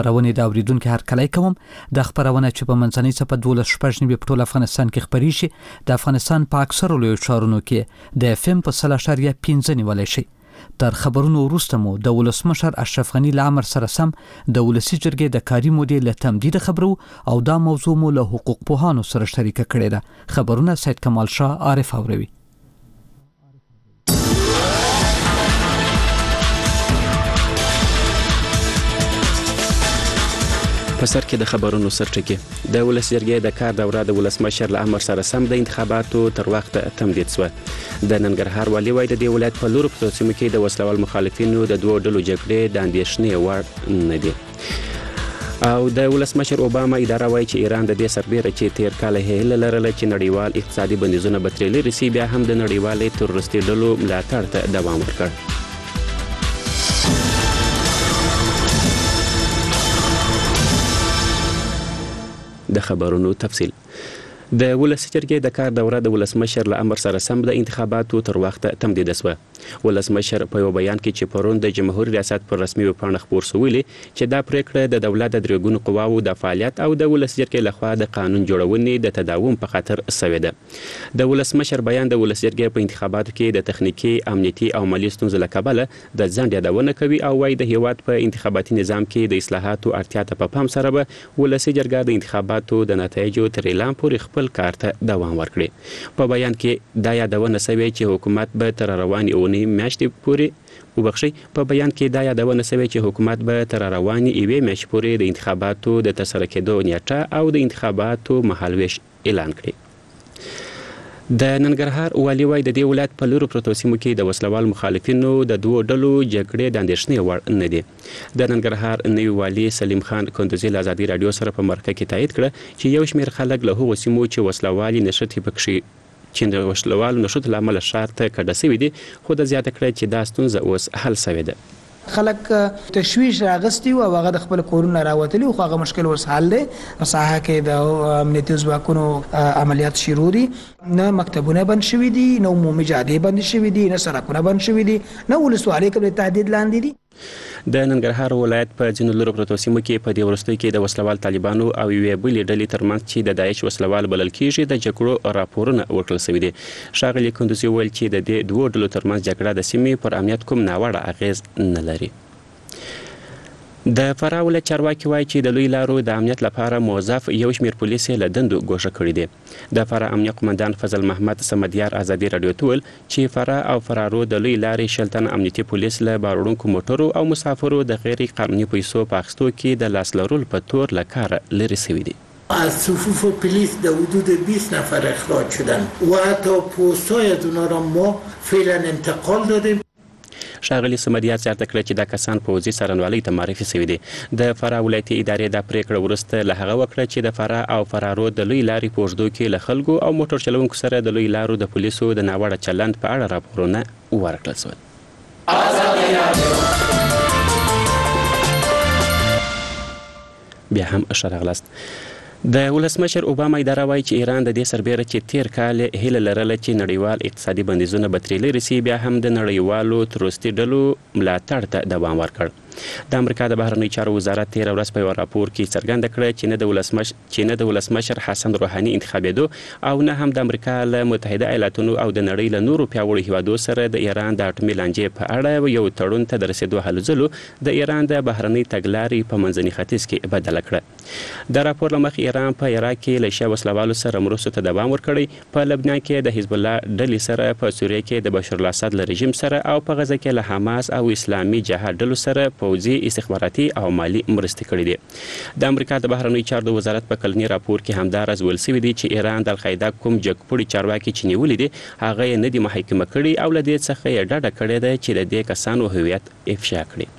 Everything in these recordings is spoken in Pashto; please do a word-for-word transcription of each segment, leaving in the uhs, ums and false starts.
خبرونه د اوریدونکو هرکلی کوم د خبرونه چې په منځنۍ صفه دولس شپږ نیمه په ټول افغانستان کې خبري شي د افغانستان په اکثر لوی ښارونو کې د اف ام په سل اشاریه پنځه نیولای شي. تر خبرونو وروسته مو د ولسمشر اشرف غنی له امر سره سم د ولسی جرګې د کاري مودې له تمدید خبرو او دا موضوع مو له حقوق پوهانو سره شریک کړي ده. خبرونه سید کمال شاه عارف اوروي. په سر کې د خبرونو سرټکی د ولس جرګې د کار دوره د ولسمشر له امر سره سم د انتخاباتو تر وخت تمدید شوه. د ننګرهار والي وایي د دې ولایت په لورو په سیمو کې د وسلوال مخالفینو د دوه ډلو جګړې د اندېښنې وړ نه دي. او د ولسمشر اوباما اداره وایي چې ایران د دې سربېره چې تیر کال هیله لرله چې نړیوال اقتصادي بندیزونه به ترې لرې سي بیا هم د نړیوالې تروریستي ډلو ملاتړ ته دوام ورکړ. د خبرونو تفصیل د ولس جرګې د کار دوره د ولسمشر له امر سره سم د انتخاباتو تر وخت تمدید شوه. ولسمشر په یو بیان کې چې پرون د جمهوریت ریاست پر رسمي ویبپاڼه خپور شوی چې دا پریکړه د دولت د درې ګونو قواو د فعالیت او د ولس جرګې لخوا د قانون جوړونې د تداوم په خاطر شوې ده. د ولسمشر بیان د ولس جرګې په انتخاباتو کې د تخنیکی، امنیتي او مالي ستونزو له کبله د ځنډ یادونه کوي او وايي د هیواد په انتخاباتي نظام کې د اصلاحاتو اړتیا ته په پام سره به ولسی جرګه د انتخاباتو د نتایجو تر اعلان پورې خپل کار ته دوام ورکړي. په بیان کې دا یادونه شوې چې حکومت به تر روانې اونۍ میاشتې پورې وبخښي په بیان کې دا یادونه شوې چې حکومت به تر روانې یوې میاشتې پورې د انتخاباتو د ترسره کېدو نیټه او د انتخاباتو مهالویش اعلان کړي. د ننګرهار والي وایي د دې ولایت په لورو پرتو سیمو کې د وسلوال مخالفینو د دوه ډلو جګړې د اندېښنې وړ نه دي. د ننګرهار نوي والي سلیم خان کندوزي له ازادي راډیو سره په مرکه کې تایید کړه چې یو شمېر خلک له هغو سیمو چې وسلوالي نښتې پکښې چې د وسلوالو نښتو له امله ښار ته کډه شوي دي خو د زیاته کړه چې دا ستونزه اوس حل شوې ده. خلک تشویش راغستی او هغه د خپل کورونه راوتلی خو هغه مشکل ورس حل دی. ساحه کې د امنیتي ځواکونو عملیات شروع دي، نه مکتبونه بند شوي دي، نه عمومي جادې بند شوي دي، نه سړکونه بند شوي دي، نه ولسوالۍ کې تهدید لاندې دي. د ننګرهار ولایت په ځینو لورو پرتو سیمو کې په دې وروستیو کې د وسلوال طالبانو او یوې بلې ډلې ترمنځ چې د داعش وسلوال بلل کېږي د جګړو راپورونه ورکړل شوي دي. ښاغلي کندوزي وویل چې د دې دوو ډلو ترمنځ جګړه د سیمې پر امنیت کوم ناوړه اغیز نه لري. د فراه ولایت چارواکي وایي چې د لوی لارو د امنیت لپاره موظف یو شمېر پولیس له دندو ګوښه کړي دي. د فراه امنیه قمندان فضل محمد سمدیار ازادي راډیو ته وویل چې فراه او فرارو د لوی لارې شل تنه امنیتي پولیس له بار وړونکو موټرو او مسافرو د غیر قانوني پیسو په اخیستو کې د لاس لرلو په تور له کاره لرې شوي دي. از صفوف پلیس در حدود بیست نفر اخراج شدن و حتی پست‌های از اونا را ما فعلا انتقال دادیم. ښاغلي سمدیار زیاته کړه چې دا کسان پوځي څارنوالۍ ته معرفي شوي دي. د فراه ولایتي ادارې دا پریکړه وروسته له هغه وکړه چې د فراه او فرارو د لوی لارې په اوږدو کې له خلکو او موټر چلونکو سره د لوی لارو د پولیسو د ناوړه چلند په اړه راپورونه ورکړل شول. بیا هم ښه راغلاست. د ولسمشر اوباما اداره وایي چې ایران د دې سربېره چې تیر کال هیله لرله چې نړیوال اقتصادي بندیزونه به ترې لرې سي بیا هم د نړیوالو تروریستي ډلو ملاتړ ته دوام ورکړ. د امریکا د بهرنیو چارو وزارت تېره ورځ په یو راپور کې څرګنده کړه چې نه د ولسمشر چې نه د ولسمشر حسن روحاني انتخابېدو او نه هم د امریکا له متحده ایالاتونو او د نړۍ له نورو پیاوړو هیوادو سره د ایران د اټومي لانجې په اړه یو تړون ته د رسېدو هلو ځلو د ایران د بهرنۍ تګلارې په منځني ختیځ کې بدله کړه. د راپور له مخې ایران په عراق کې له شیا وسلوالو سره مرستو ته دوام ورکړی، په لبنان کې د حزب الله ډلې سره، په سوریه کې د بشار الاسد له رژیم سره او په غزه کې له حماس او اسلامي جهاد ډلو سره پوځي، استخباراتي او مالی مرستې کړې دي. د امریکا د بهرنیو چارو د وزارت په کلني راپور کې همداراز ویل شوي دي چې ایران د القاعده کوم جګپوړي چارواکي چې نیولي دي هغه یې نه دي محاکمه کړي او له دې څخه یې ډډه کړې ده چې د دې کسانو هویت افشا کړي.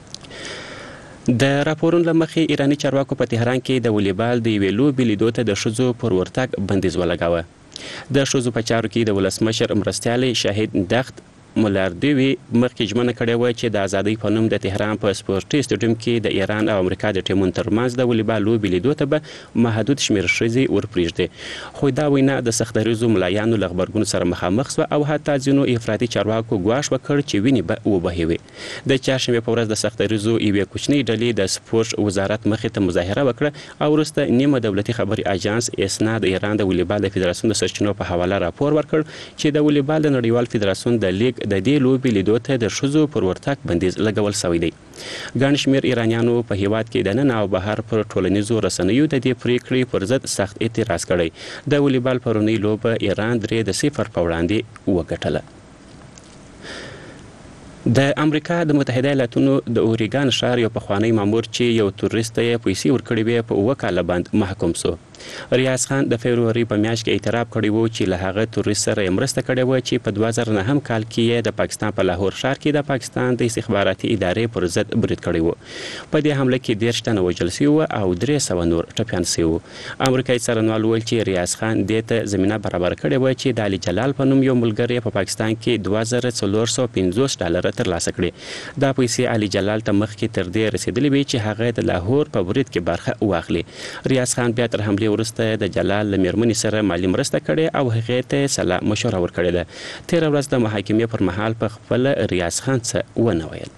د راپورونو له مخې ایراني چارواکو په تهران کې د والیبال د یوې لوبې لیدو ته د ښځو پر ورتګ بندیز ولګاوه. د ښځو په چارو کې د ولسمشر مرستیالې شاهد دخت مولردوی مخکې ژمنه کړې وه چې د ازادۍ په نوم د تهران په سپورټي سټیډیوم کې د ایران او امریکا د ټیمونو ترمنځ د والیبال لوبې لیدو ته به محدود شمېر ښځې ورپرېږدي، خو دا وینا د سختدریځو ملایانو له غبرګون سره مخامخ شوه او حتی ځینو افراطي چارواکو ګواښ وکړ چې وینې به وبهیوي. د چهارشنبې په ورځ د سختدریځو یوې کوچنۍ ډلې د سپورټ وزارت مخې ته مظاهره وکړه او وروسته نیمه دولتي خبري اژانس اسنا د ایران د والیبال د فدراسیون د سرچینو په حواله راپور ورکړ چې د والیبال د نړیوال فدراسیون د لیګ د دې لوبې لیدو ته د ښځو پر ورتګ بندیز لګول شوی دی. ګڼ شمېر ایرانیانو په هیواد کې د نن او بهر پر ټولنیزو رسنیو د دې پریکړې پر ضد سخت اعتراض کړی. د والیبال پرونی لوبه ایران درې د صفر په وړاندې وګټله. د امریکا د متحده ایالاتونو د اوریګان ښار یو پخوانی مامور چې یو تورست یې پیسې ورکړې وې په اووه کاله باندې محکوم شو. ریاض خان د فبروري په میاشت کې اعتراف کړی وو چې له هغه تورست سره یې مرسته کړې وه چې په دوه زره نهم کال کې د پاکستان په لاهور ښار کې د پاکستان د استخباراتي ادارې پر ضد برید کړی وو. په دې حمله کې دېرش تنه وژل شوي وو او درې سوه نور ټپیان شوي وو. امریکایي څارنوال وویل چې ریاض خان دې ته زمینه برابر کړې وه چې د علي جلال په نوم یو ملګری په پاکستان کې دوه زره څلور سوه پنځوس ډالره ترلاسه کړي. دا پیسې علي جلال ته مخکې تر دې رسېدلې وې چې هغه د لاهور په برید کې برخه واخلي. ریاض خان بیا تر حملې وروسته د جلال له میرمنې سره مالي مرسته کړې او هغې ته سلا مشوره ورکړې ده. تېره ورځ د محاکمې پر مهال په خپله ریاض خان څه ونه ویل.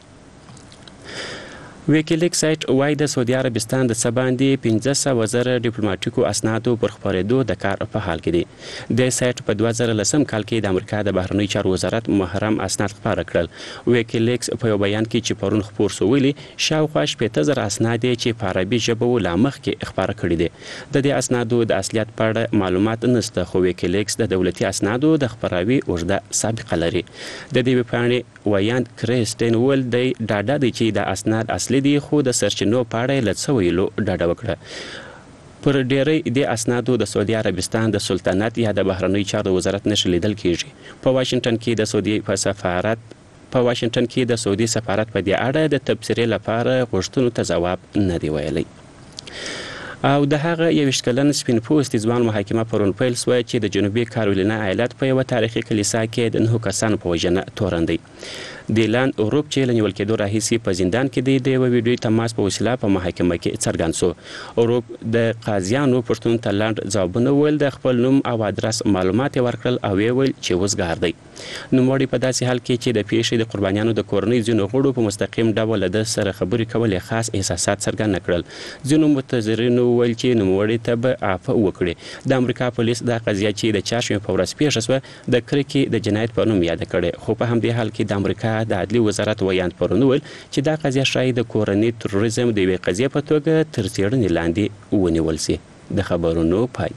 ویکیلیک سایت وایي د سعودي عربستان د څه باندې پنځه سوه زره ډیپلوماټیکو اسنادو پر خپرېدو د کار په حال کې دی. د سایت په دوه زره لسم کال کې د امریکا د بهرنیو چارو وزارت محرم اسناد خپاره کړل. ویکیلیکس په یو بیان کې چې پرون خپور شو ویلي شاوخوا شپېته زره اسناد یې چې په عربي ژبه و لا مخکې خپاره کړي دي. د دې اسنادو د اصلیت په اړه معلومات نشته، خو ویکیلیکس د دولتي اسنادو د خپراوي اوږده سابقه لري. د دې ویبپاڼې ویاند کریسټین ویل دی ډاډه دی چې د اسناد اصلي دي، خو د سرچینو په اړه یې له څه ویلو ډډه وکړه. پر ډیری د اسنادو د سعودي عربستان د سلطنت یا د بهرنیو چارو وزارت نښې لیدل کیږي. په واشنګټن کې د سعودي په سفارت په واشنګټن کې د سعودي سفارت په دې اړه د تبصرې لپاره غوښتنو ته ځواب نه دی ویلی. او د هغه یویشت کلن سپین پوستي ځوان محاکمه پرون پیل شوه چې د جنوبي کارولینا ایالت په یوه تاریخي کلیسا کې د نهو کسانو په وژنه تورن دی. دیلان اوروپ چې له نیول کېدو راهیسې په زندان کې دی د یوه ویډیوي تماس په وسیله په محاکمه کې څرګند شو. اوروپ د قاضیانو پوښتنو ته لنډ ځوابونه وویل، د خپل نوم او ادرس معلومات یې ورکړل او ویې ویل چې وزګار دی. نوموړي په داسې حال کې چې د پیښې د قربانیانو د کورنۍ ځینو غړو په مستقیم ډول له ده سره خبرې کول یې خاص احساسات څرګند نه کړل. ځینو متظرینو وویل چې نوموړي ته به عفوه وکړي. د امریکا پولیس دا قضیه چې د چهارشنبې په ورځ پیښه شوه د کرکې د جنایت په نوم یاده کړې، خو په همدې حال کې د امریکا د عدلي وزارت ویاند پرون وویل چې دا قضیه ښایي د کورني تروریزم د یوې قضیې په توګه تر څېړنې لاندې ونیول شي. د خبرونو پای.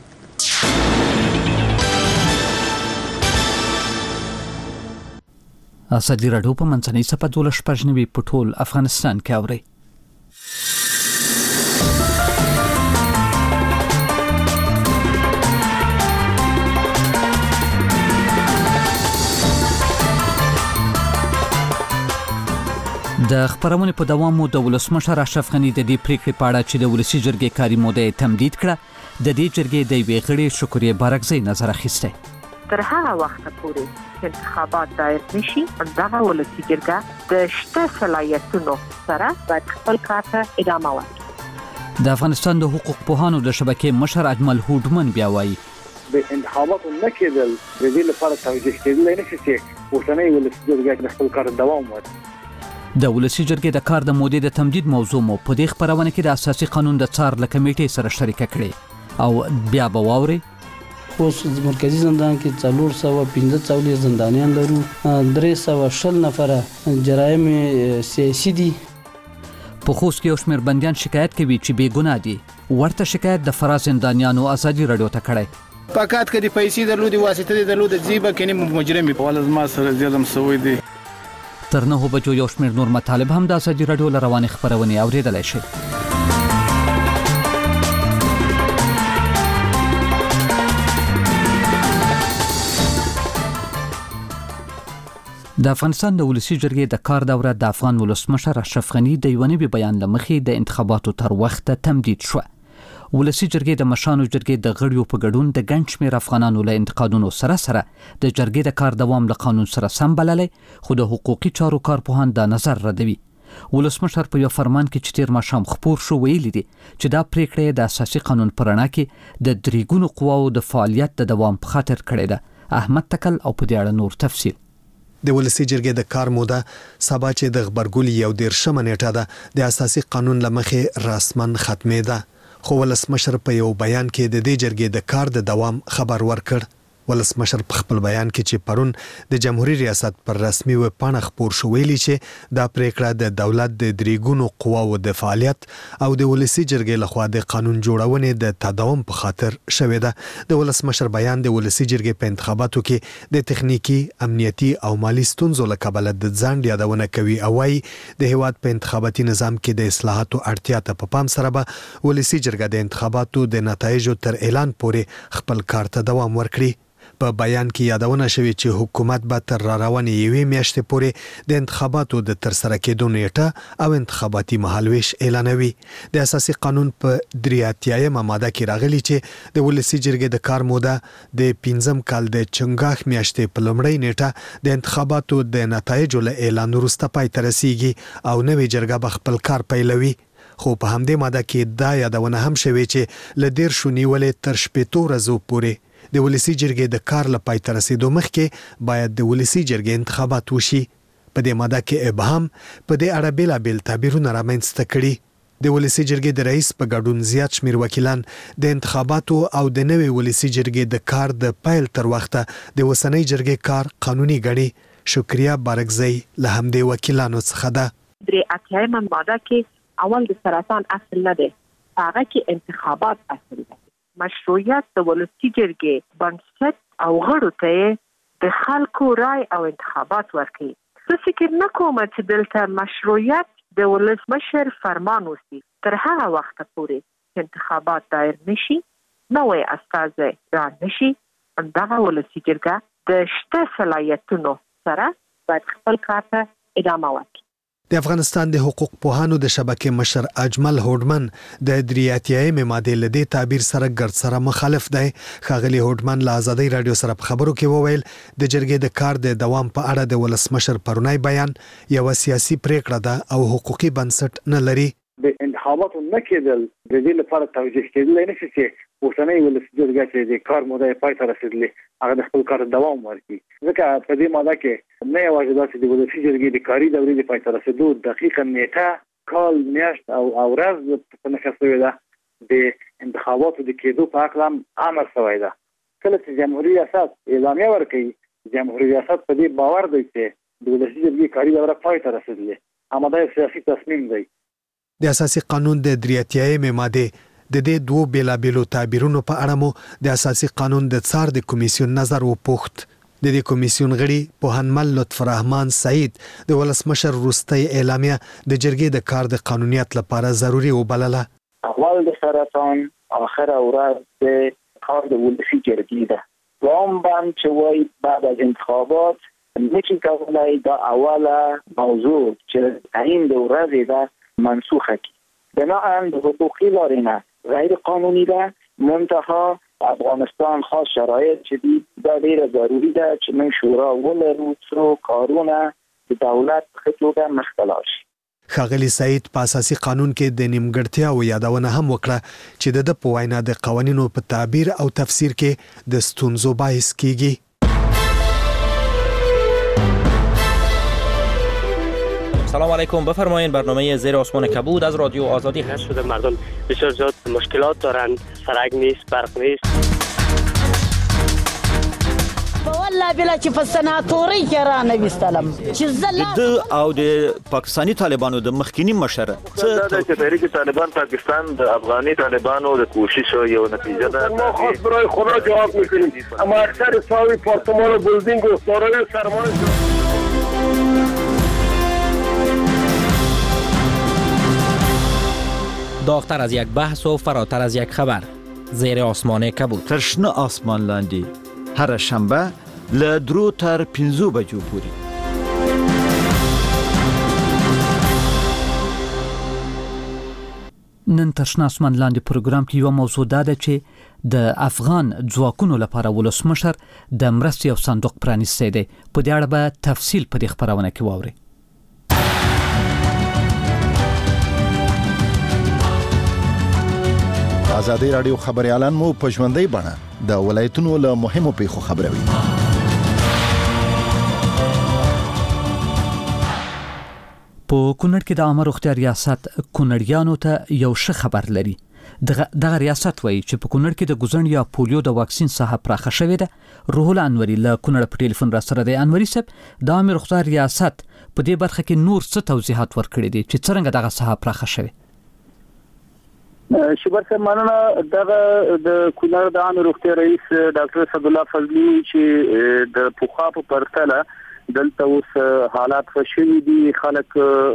ازادي راډیو په منځنۍ صفحه دولس شپږ نوي په ټول افغانستان کې اوري. د خبرونې په دوام مو د ولسمشر اشرف غني د دې پریکړې په اړه چې د ولسی جرګې کاري موده تمدید کړه د دې جرګې د یوې غړي شکریه بارکزی نظر اخیسته. تر هغه وخت پورې انتخابات دایر نشي دغه ولسی جرګه د شته صلاحیتونو سره باید خپل کار ته ادامه ورکړي. د افغانستان د حقوق پوهانو د شبکې مشر اجمل هوډمن بیا وایي د انتخاباتو نه کېدل د دې لپاره توجیه کېدل نه شي چې اوسنۍ ولسی جرګه خپل کار دوام ورکړي. د ولسی جرګې د کار د مودې د تمدید موضوع مو په دې خبرونه کې د اساسي قانون د څار له کمیټې سره شریک کړي او بیا به واوري. اوس مرکزی زندان کې څلور سوه پنځه څلوېښت زندانیان لرو، درې سوه شل نفره جرایم سیاسي دي. په خوست کې یو شمېر بندیان شکایت کوي چې بې ګناه دي. ورته شکایت د فراه زندانیانو ازادي راډیو ته کړی. پکات کې د پیسې درلودي واسطه درلوده ځیبه کې نه مجرم په ول ما سره زیاتم سوي دي. تر نهو بجو یو شمېر نور مطالب هم د ازادي راډیو له روانې خپرونې اورېدلی شئ. د افغانستان د ولسی جرګې د کار دوره د افغان ولسمشر اشرف غني د یو نوي بیان له مخې د انتخاباتو تر وخته تمدید شوه. ولسی جرګې د مشانو جرګې د غړیو په ګډون د ګڼ شمېر افغانانو له انتقادونو سره سره د جرګې د کار دوام له قانون سره سم بللی، خو د حقوقي چارو کارپوهان دا نظر ردوي. ولسمشر په یو فرمان کې چې تیر ماښام خپور شو ویلي دي چې دا پریکړه د اساسي قانون په رڼا کې د دریګونو قواو د فعالیت د دوام په خاطر کړې ده. احمد تکل او په دې اړه نور تفصیل. د ولسی جرګې د کار موده سبا چې د خبرګول یو دیرشمه نیټه ده د اساسي قانون لمخې رسمن ختمې ده، خو ولسمشر په یو بیان کې د دې جرګې د کار د دوام خبر ورکړ. ولسمشر په خپل بیان کې چې پرون د جمهوریت ریاست پر رسمي ویب پاڼه خپور شو ویلي چې دا پریکړه د دولت د دریګونو قواو د فعالیت او د ولسی جرګې لخوا د قانون جوړونې د تداوم په خاطر شوې ده. د ولسمشر بیان د ولسی جرګې په انتخاباتو کې د تخنیکی، امنیتي او مالی ستونزو له کبله د ځان یادونه کوي او وايي د هیواد په انتخاباتي نظام کې د اصلاحاتو اړتیا ته په پام سره به ولسی جرګه د انتخاباتو د نتایجو تر اعلان پورې خپل کار ته دوام ورکړي. په بیان کې یادونه شوې چې حکومت به تر راروانې یوې میاشتې پورې د انتخاباتو د ترسره کېدو نیټه او انتخاباتي مهالویش اعلانوي. د اساسي قانون په درې اتیایمه ماده کې راغلي چې د ولسی جرګې د کار موده د پنځم کال د چنګاښ میاشتې په لومړۍ نیټه د انتخاباتو د نتایجو له اعلان وروسته پای ته رسیږي او نوې جرګه به خپل کار پیلوي. خو په همدې ماده کې دا یادونه هم شوې چې له دیرشو نیولې تر شپېتو ورځو پورې د ولسی جرګې د کار له پای ته رسیدو مخکې باید د ولسی جرګې انتخابات وشي. په دې ماده کې ابهام په دې اړه بېلابېل تعبیرونه رامنځته کړي. د ولسی جرګې د رئیس په ګډون زیات شمېر وکیلان د انتخاباتو او د نوې ولسی جرګې د کار د پیل تر وخته د اوسنۍ جرګې کار قانوني ګڼي. شکریا بارکزی له همدې وکیلانو څخه ده. درې اتیایمه ماده کې اول د سرطان اصل نه دی، هغه کې انتخابات اصل دی. مشروعیت د ولسی جرګې بنسټ او غړو ته د خلکو رای او انتخابات ورکړي. زه فکر نه کوم چې دلته مشروعیت د ولسمشر فرمان وسی تر هغه وخت پورې انتخابات دایر نشي، نوې استازي را نشي. همدغه ولسی جرګه د شته صلاحیتونو سره باید خپل کار ته ادامه ورکړي. د افغانستان د حقوق پوهانو د شبکې مشر اجمل هوډمن د درې اتیایمې مادې له دې تعبیر سره ګرد سره مخالف دی. ښاغلي هوډمن له ازادۍ راډیو سره په خبرو کې وویل د جرګې د کار د دوام په اړه د ولسمشر پرونی بیان یوه سیاسي پریکړه ده او حقوقي بنسټ نه لري. د انتخاباتو نه کېدل د دې لپاره توجیه کېدلی نشي چې اوسنۍ ولسي جرګه چې د کار موده پای ته رسېدلې هغه د خپل کار دوام ورکړي. ځکه په دې ماده کې نه یوازې داسې د ولسي جرګې د کاري دورې د پای ته رسېدو دقیقه نیټه، کال، میاشت او ورځ په نښه شوې ده. د انتخاباتو د کېدو په هکله هم امر شوی ده. کله چې جمهوري ریاست اعلامیه ورکوي، جمهوري ریاست په دې باور دی چې د ولسي جرګې کاري دوره پای ته رسېدلې. همدا یو سیاسي تصمیم دی. د اساسي قانون د درې اتیایمې مادې د دې دوو بیلابیلو تعبیرونو په اړه مو د اساسي قانون د څار د کمیسیون نظر وپوښت. د دې کمیسیون غړي پوهنمل لطف الرحمن سعید د ولسمشر وروستۍ اعلامیه د جرګې د کار د قانونیت لپاره ضروري وبلله. اول د سرطان آخر ورځ د کار د ولسي جرګې ده. دوام بند چې وایي بعد از انتخابات نشي کولای دا اوله موضوع چې تعیین د ورځې ده منسوخه کی. بنابراین د حقوقی لارې نه غیر قانونی ده. منتها افغانستان خاص شرایط چې دي دا ډیره ضروری ده چې من شورا ولرو څو کارونه د دولت په توګه مخته لاړ شي. ښاغلي سعید په اساسي قانون کې د نیمګړتیاو یادونه هم وکړه چې د په وینا د قوانینو په تعبیر او تفسیر کې د ستونزو باعث کیږي. سلام علیکم، بفرمایید. برنامه زیر آسمان کبود از رادیو آزادی هست. شده مردم بسیار زیاد مشکلات دارند، سرک نیست، برق نیست. والله بلا چې په سناتوري کې را نوستلم چې زله د او د پاکستانی طالبانو د مخکینی مشره څه د تحریک طالبان پاکستان د افغاني طالبانو د کوشش یو نتیجه ده. ما خاص برای خدا جواب میکنیم، اما اکثر ساوی پارتمان و بلدینگ و سارای سرمایه داغتر از یک بحث و فراتر از یک خبر. زیر آسمان کبود. ترشنه آسمان لاندی هر شنبه له درو تر پنځو بجو پورې. نن تر شنه اسمان لاندې پروګرام کې یو موضوع دا ده چې د افغان ځواکونو لپاره ولسمشر د مرستې یو صندوق پرانیستی دی. په دې اړه به تفصیل په دې خبرونه کې واورئ. ازادي رادیو خبريالان مو په ژوندۍ بڼه د ولایتونو له مهمو پیښو خبروي. په کونړ کې د عامه روغتیا ریاست کونړیانو ته یو ښه خبر لري. دغه ریاست وایي چې په کونړ کې د ګوزن یا پولیو د واکسین ساحه پراخه شوې ده. روح الله انوري له کونړ په ټلیفون را سره دی. انوري صاحب، د عامه روغتیا ریاست په دې برخه کې نور څه توضیحات ورکړي دي چې څنګه دغه ساحه پراخه شوې؟ شبر صاحب مننه. دغه د کونړ د عامه روغتیا رئیس ډاکټر صد الله فضلي چې د پوخا په پرتله دلته اوس حالات خوشوي دي، خلک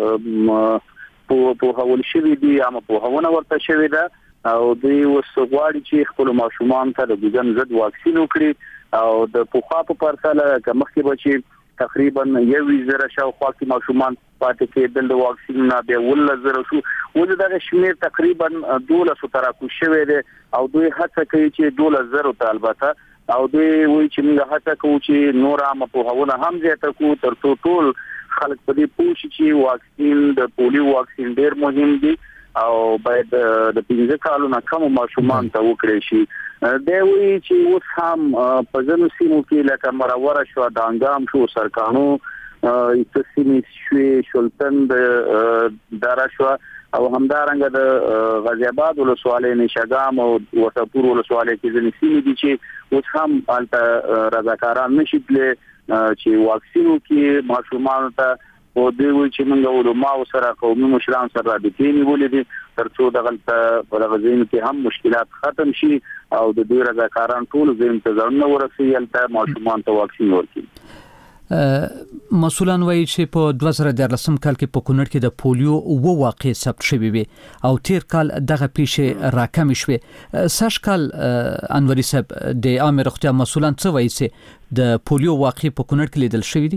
په په حول شوي دي، اما په هونه ورته شوي ده او دوی اوس غواړي چې خپل ماشومان ته د ګوزن ضد واکسین وکړي او د پوخا په پرتله کمخې بچي تقریبا یو زره شاوخوا کې ماشومان پاتې کېدل د واکسین نه به ول زره شو. ولې دا شمیر تقریبا دولس تراکو شوی دی او دوی هڅه کوي چې دولس زره ته البته او دوی وایي چې موږ هڅه کوو چې نور عام په هونه هم زیاته کو تر څو ټول خلک په دې پوه شي چې واکسین د پولیو واکسین ډیر مهم دی او باید د پنځه کالو نه کم ماشومان ته وکړي شي. دا وایي چې اوس هم په ځینو سیمو کې لکه مراوره شو، دانګام شو، سرکانو تسمې شوې، شلتن دارا شو او همدارنګه د غازی آباد ولسوالۍ نشګام او وټپور ولسوالۍ کې ځینې سیمې دي چې اوس هم البته رضاکاران نشي تللی چې واکسین کې ماشومان ته او دوی چې موږ علماء سره قومي مشران سره رابطې نیولې دي تر څو دغه په غزين کې هم مشکلات ختم شي او د دوی رضاکاران ټول زم ته ځان ورسي البته ماشومان ته واکسین ورکړي. مسؤلان وایي چې په دوه زره دیارلسم کال کې په کونړ کې د پولیو اوه واقعې ثبت شوې وي او تیر کال دغه پیښې راکمې شوې. سږ کال انوري صاحب د عامه روغتیا مسؤلان څه وایي چې د پولیو واقعې په کونړ کې لیدل شوې دي؟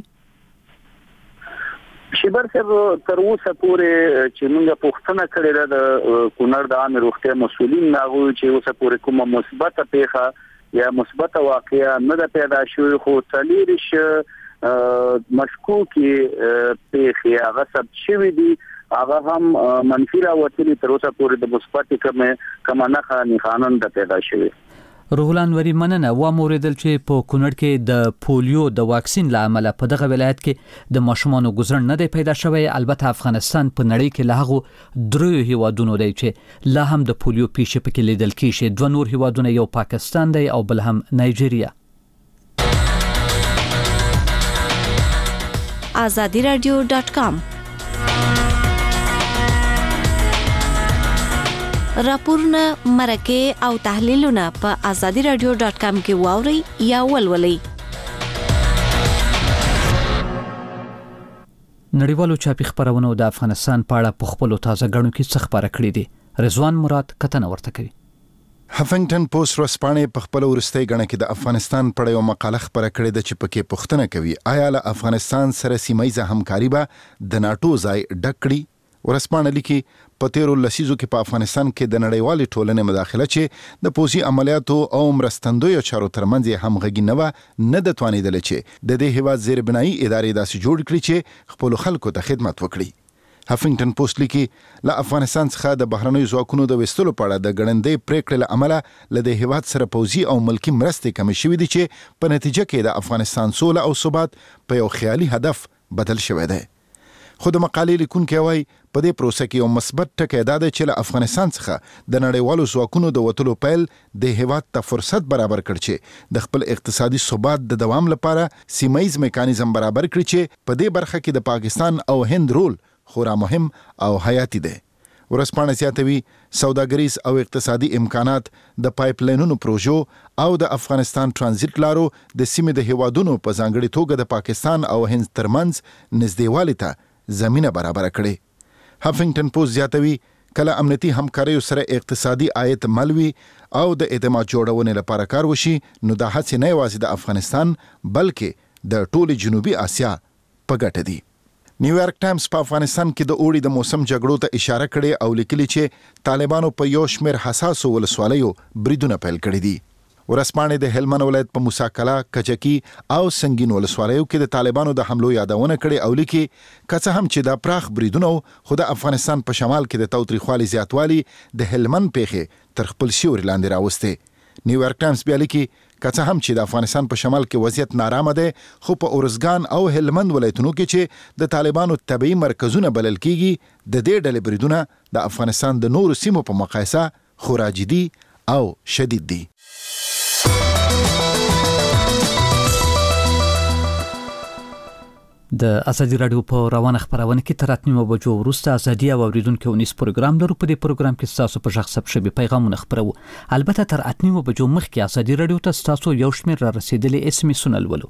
شبر صاحب تر اوسه پورې چې موږ پوښتنه کړې ده د کونړ د عامه روغتیا مسؤلین ناغو چې اوسه پورې کومه مثبته پیښه یا مثبته واقعه نه ده پیدا شوې، خو تلیریش مشکوکي پیښې هغه ثبت شوې دي، هغه هم منفي راوتلي، تر اوسه پورې د مثبتې کومه کومه نه خانن ده پیدا شوې. روح الله انوري مننه. و موریدل چې په کونړ کې د پولیو د واکسین لامل په دغه ولایت کې د ماشومانو ګوزن نه دی پیدا شوی. البته افغانستان په نړۍ کې له هغو درو هیوادونو دی چې لا هم د پولیو پیښې پکې لیدل کیږي. دوه نور هیوادونه، یو پاکستان دی او بل هم نایجیریا. azadi radio dot com راپورونه، مرکه او تحلیلونه په azadi radio dot com کې واوري یا ولولئ. نړیوالو چاپی خبرونو د افغانستان په اړه په خپل تازه غړو کې څه خبره کړې دي. رضوان مراد کتنه ورته کوي. هفنګټن پوسټ ورسپانې په خپل ورستۍ غړ کې د افغانستان په اړه یو مقاله خبره کړې ده چې پکې پوښتنه کوي آیا له افغانستان سره سیمایي همکاري به د ناتو ځای ډکړي. ورسپانه لیکي په تیرو لسیزو کې په افغانستان کې د نړیوالې ټولنې مداخله چې د پوځي عملیاتو او مرستندویو چارو ترمنځ همغږي نه و نه د توانیدل چې د دې هیواد زیربنایي ادارې داسې جوړ کړي چې خپل خلکو ته خدمت وکړي. هفنګټن پوسټ لیکي له افغانستان څخه د بهرنیو ځواکونو د وستلو په اړه د ګړندۍ پریکړې له امله له دې هیواد سره پوځي او ملکی مرستې کمې شوې دي چې په نتیجه کې د افغانستان سوله او ثبات په یو خیالي هدف بدل شوی دی. خو د مقالې لیکونکي وايي په دې پروسه کې یو مثبت ټکی دا دی چې له افغانستان څخه د نړیوالو ځواکونو د وټلو پیل د هیواد ته فرصت برابر کړ چې د خپل اقتصادي ثبات د دوام لپاره سیمایي میکانیزم برابر کړي چې په دې برخه کې د پاکستان او هند رول خورا مهم او حیاتي دی. ورسپانه زیاتوي سوداګریز او اقتصادي امکانات د پایپ لاینونو پروژو او د افغانستان ترانزیت لارو د سیمې د هیوادونو په ځانګړي توګه د پاکستان او هند ترمنځ نږدېوالي ته زمينه برابر کړي. هفنګټن پوسټ زیاتوي کله امنیتي همکاري سره اقتصادي عاید ملوي او د اعتماد جوړونې لپاره کار وشي نو دا هڅه نه یوازې د افغانستان بلکې د ټولي جنوبي اسیا په ګټه دي. نیویارک ټایمز په افغانستان کې د اوړي د موسم جګړو ته اشاره کړې او لیکلي چې طالبانو په یو شمېر حساسو ولسوالیو بریدونه پیل کړي دي. ورځپاڼې د هلمند ولایت په موسی کلا، کجکی او سنگین ولسوالیو کې د طالبانو د حملو یادونه کړې او لیکي که څه هم چې دا پراخ بریدونه خو د افغانستان په شمال کې د تاوتریخوالي زیاتوالي د هلمند پیښې تر خپل سیوري لاندې راوستې. نیویارک ټایمز بیا لیکي که څه هم چې د افغانستان په شمال کې وضعیت نارامه دی، خو په اورزګان او هلمند ولایتونو کې چې د طالبانو طبيعي مرکزونه بلل کیږي، د دې ډلې بریدونه د افغانستان د نورو سیمو په مقایسه خورا جدي او شدید دي. د ازادي رادیو په روانه خبرونه کې تر اتنیمه بجو وروسته ازادي او اوریدونکو ونیس پروګرام لرو. په دې پروګرام کې تاسو په شخص شبي پیغامونه خبرو. البته تر اتنیمه بجو مخکې ازادي رادیو ته تاسو یو شمېر را رسیدلي اس ام اس ولولو.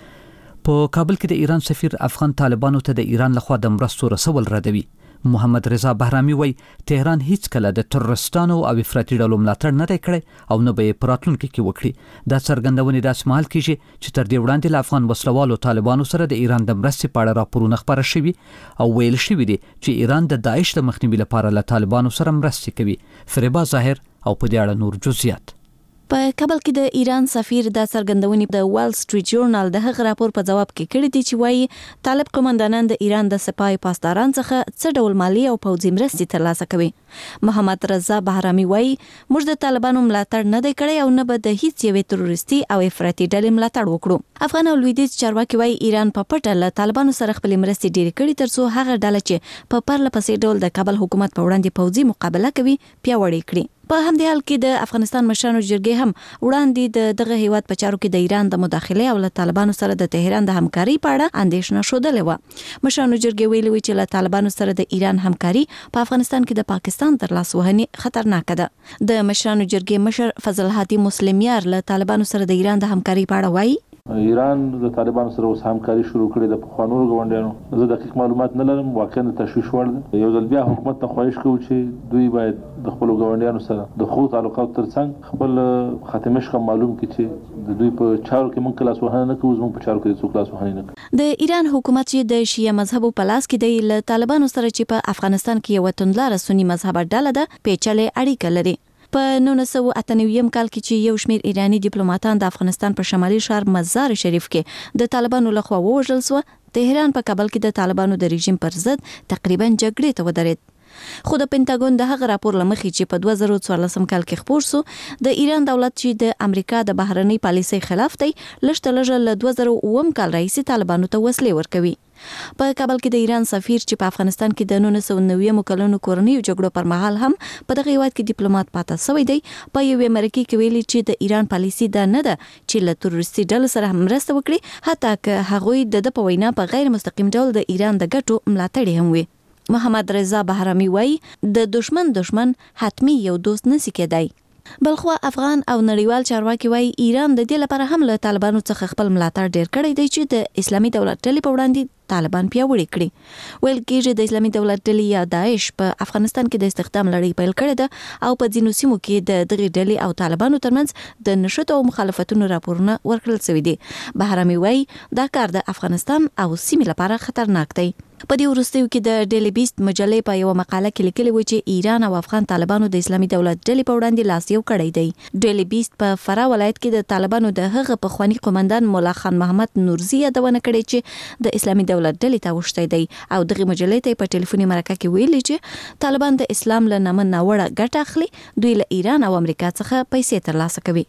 په کابل کې د ایران سفیر افغان طالبانو ته د ایران لخوا د مرستو رسول ردوي. محمد رضا بهرامي وای تهران هیڅ کله د تروریستانو او افراطي ډلو ملاتړ نه دی کړی او نه به یې پراتلونکو کې وکړي. دا څرګندونه د اسمال کېږي چې تر دې وړاندې له افغان وسلوالو طالبانو سره د ایران د مرستې په اړه راپورونه خبره شوي او ویل شوي دي چې ایران د داعش د مخنیوي لپاره له طالبانو سره مرستې کوي. فریبا ظاهر او په دې اړه نور جزئیات. په کابل کې د ایران سفیر د څرګندونې د وال سټریټ جورنال د هغه راپور په جواب کې کړی دی چې وایي طالب قومندانان د ایران د سپای پاسداران څخه څه ډول مالی او پوځي مرستې ترلاسه کوي. محمد رضا بهرامي وایي موږ د طالبانو ملاتړ نه دی کړی او نه به د هیڅ یوې تروریستي او افراطي ډلې ملاتړ وکړو. افغان او لویدیځ چارواکي وایي ایران په پټه له طالبانو سره خپل مرستې ډېرې کړې ترڅو هغه ډله چې په پرله پسې ډول د کابل حکومت په وړاندې پوځي مقابله کوي پیاوړې کړي. په همدې حال کې د افغانستان مشرانو جرګې هم وړاندې د دغه هیواد په چارو کې د ایران د مداخله او له طالبانو سره د تهران د همکاري په اړه اندېښنه شودلې و. مشرانو جرګې ویلي و چې له طالبانو سره د ایران همکاري په افغانستان کې د پاکستان تر لاس وهنې خطرناک ده. د مشرانو جرګې مشر فضل هادي مسلمیار له طالبانو سره د ایران د همکاري په اړه وایي ایران د طالبانو سره اوس همکاري شروع کړې ده. په خوانورو غونډیانو زه دقیق معلومات نه لرم، واقعا د تشویش وړ ده. یو ځل بیا حکومت ته خواهش کوو چې دوی باید د خپل غونډیانو سره د خو تعلقات ترڅنګ خپل ختمش کوم معلوم کړي چې د دوی په چارو کې موږ کلاس وهنه نه کوو، موږ په چارو کې څوک کلاس وهنه نه کوي. د ایران حکومت چې د شیعه مذهب په لاس کې دی له طالبانو سره چې په افغانستان کې یو توندلار سنی مذهب ډله ده پیچلې اړیکه لري. په نولس سوه اته نوي کال کې چې یو شمېر ایرانی ډیپلوماټان د افغانستان په شمالي ښار مزار شریف کې د طالبانو لخوا ووژل شو، تهران په کابل کې د طالبانو د رژیم پر ضد تقریبا جګړې ته ودرېد. خو د پینټاګون د هغه راپور لمخې چې په دوه زره څوارلسم کال کې خپور شو د ایران دولت چې د امریکا د بهرنۍ پالیسۍ خلاف دی لږ لږ له دوه زره اووم کال راهیسې طالبانو ته وسلې ورکوي. په کابل کې د ایران سفیر چې په افغانستان کې د نولس سوه نوي کلونو کورنیو جګړو پر مهال هم په دغه هیواد کې ډیپلوماټ پاتې شوی دی. په یوې مرکې کې ویلي چې د ایران پالیسي دا نه ده چې له تروریستي ډلو سره مرسته وکړي، حتی که هغوی د د په وینا په غیر مستقیم ډول د ایران د ګټو ملاتړ هم وي. محمد رضا بهرامي وایي د دشمن دشمن حتمی یو دوست نسی کېدای. بلخوا افغان او نړیوال چارواکي وایي ایران د دې لپاره هم له طالبانو څخه خپل ملاتړ ډیر کړی دی چې د اسلامي دولت ډلې په وړاندې طالبان پیاوړي کړي. ویل کېږي د اسلامي دولت ډلې یا داعش په افغانستان کې د استخدام لړۍ پیل کړې ده او په ځینو سیمو کې د دغې ډلې او طالبانو ترمنځ د نشټو او مخالفتونو راپورونه ورکړل شوي دي. بهرامي وایي دا کار د افغانستان او سیمې لپاره خطرناک دی. په دې وروستیو کې د ډیلی بیست مجلې په یو مقاله کې لیکلي و چې ایران او افغان طالبانو د اسلامي دولت ډلې په وړاندې لاس یو کړی دی. ډیلی بیست په فراه ولایت کې د طالبانو د هغه پخواني قومندان مولا خان محمد نورزي یادونه کړې چې د اسلامي دولت ډلې ته وشتی دی او دغه مجلې ته په ټلیفوني مرکه کې ویلي چې طالبان د اسلام له نامه ناوړه ګټه اخلي، دوی له ایران او امریکا څخه پیسې ترلاسه کوي.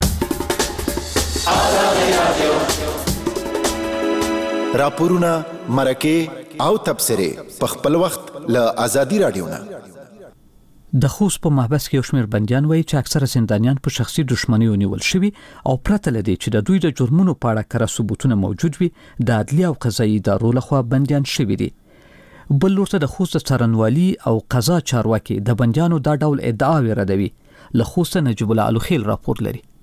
راپورونه، مرکه او تبصره په خپل وخت له ازادي رادیو نه. د خوست په محبس کې یو شمېر بندیان وایي چې اکثره زندانیان په شخصي دښمنیو نیول شوي او پرته له دې چې د دوی د جرمونو په اړه کره ثبوتونه موجود وي د عدلیه او قضایي ادارو لخوا بندیان شوي دي. بل ورته د خوست څارنوالي او قضا چارواکي د بندیانو دا ډول ادعاوې ردوي. له خوست نجیب الله الخیل راپور لري.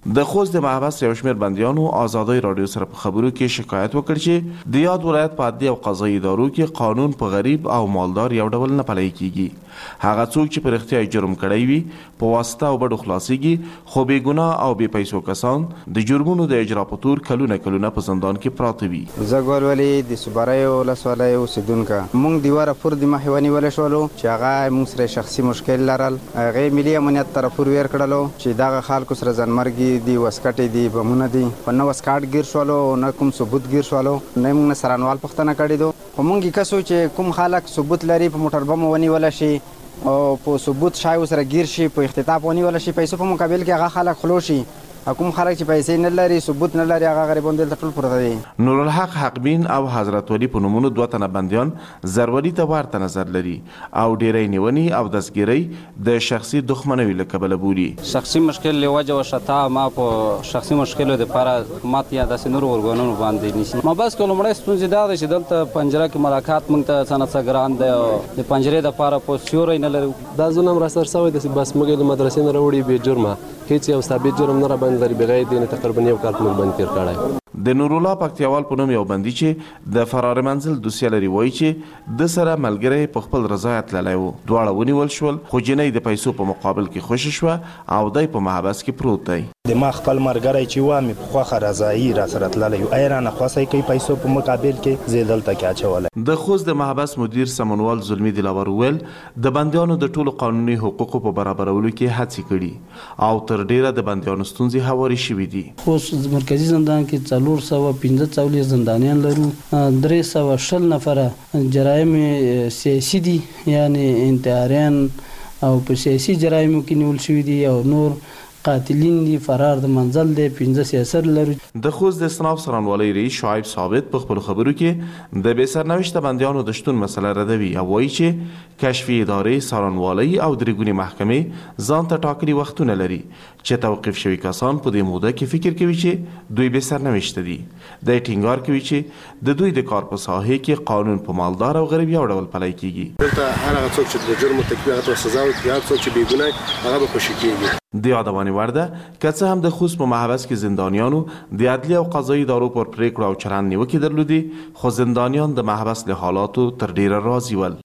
د خوست د محبس یو شمېر بندیانو ازادۍ راډیو سره په خبرو کې شکایت وکړ چې د یاد ولایت په عدلي او قضایي ادارو کې قانون په غریب او مالدار یو ډول نه پلی کیږي. هغه څوک چې په رښتیا جرم کړی وي په واسطه او بډو خلاصيږي، خو بې ګناه او بې پیسو کسان د جرمونو د اجرا په تور کلونه کلونه په زندان کې پراته وي. زه ګل ولي د صبرای ولسوالۍ اوسیدونکو مونږ د واره پر د محونی ول شولو چې هغه مونږ سره شخصي مشکل لرل، هغه ملي امنیت طرف ور کړلو چې دغه خلکو سره ځنمرګي دی وسکټي دی بمونه دی په نو وسکټ گیر شولو نه کوم ثبوت گیر شولو نه مونږ سرانوال پښتنه کړی دو. مونږ کسو چې کوم خلک ثبوت لري په موټر بم ونی ولا شي او په ثبوت شای سره گیر شي په اختطاف ونی ولا شي پیسو په مقابل کې هغه خلک خلوشي. حکوم خلک چې پیسې نه لري ثبوت نه لري هغه غریبون دلته ټول پروت دي. نور الحق حقبین او حضرت ولی په نومونو دوه تنه بندیان زروري ته ورته نظر لري او ډیرې نیونی او دسګيري د شخصي دښمنوي لکبل بولي. شخصي مشکل له وجه وشتا ما په شخصي مشکل د لپاره مات یا د سنور ورګونونو باندې نشي. ما بس کوم مړ ستونزې دا چې دلته پنجره کې ملاقات مونږ ته سنت سګران د د پنجره د لپاره په سیوري نه لري. دا زونم را سر سوي د بس مګل مدرسې نه وروړي به جرمه هیڅ یو ثابت جرم نه را باندې لري بغیر دین تقریبا یو کال په باندې تیر کړای. د نور الله پکتیوال په نوم یو بندي چې د فرار منزل دوسیه لري وایي چې د سره ملګری په خپل رضایت لاله و دواړه ونیول شول، خو جنۍ د پیسو په مقابل کې خوشی شو او دای په محبس کې پروت دی. د ما خپل مرګری چې و مې په خوخه رضایي را سره تللی یو ایرانه خواسي کوي پیسو په مقابل کې زیدل ته کې اچول. د خوست د محبس مدیر سمنوال ظلمي دلاور ول د بندیانو د ټولو قانوني حقوقو په برابرولو کې هڅې کړي او تر ډیره د بندیانو ستونزې هواري شوې دي. خوست مرکزی زندان کې څلور سوه پنځه څلوېښت زندانیان لرو، درې سوه شل نفره جرایم سیاسي دي یعنی انتحاریان او په سیاسي جرایمو کې نیول شوي دي او نور قاتلین دي فرار د منزل دی پنځه سیاسر لري. د خوست د استناف سرانوالۍ رئیس شعیب ثابت په خپل خبرو کې د بې سرنوشته بندیانو د شتون مسله ردوي او وایي چې کشفي ادارې سرانوالۍ او درې ګونې محکمې ځان ته ټاکلي وختونه لري چې توقیف شوي کسان په دې موده کې فکر کوي چې دوی بې سرنوشته دي. د ټینګار کوي چې د دوی د کار په ساحه کې قانون په مالدار او غریب یو ډول پلی کیږي. دلته هر هغه څوک چې د جرم مرتکب هغه ته سزا ورکړي، هر څوک چې بې ګناه هغه به خوشي کیږي. د یادونې وړ ده که څه هم د خوست په محبس کې زندانیانو د عدلي او قضایي ادارو پر پریکړو او چلند نیوکې درلودي، خو زندانیان د محبس له حالاتو تر ډیره راضي ول.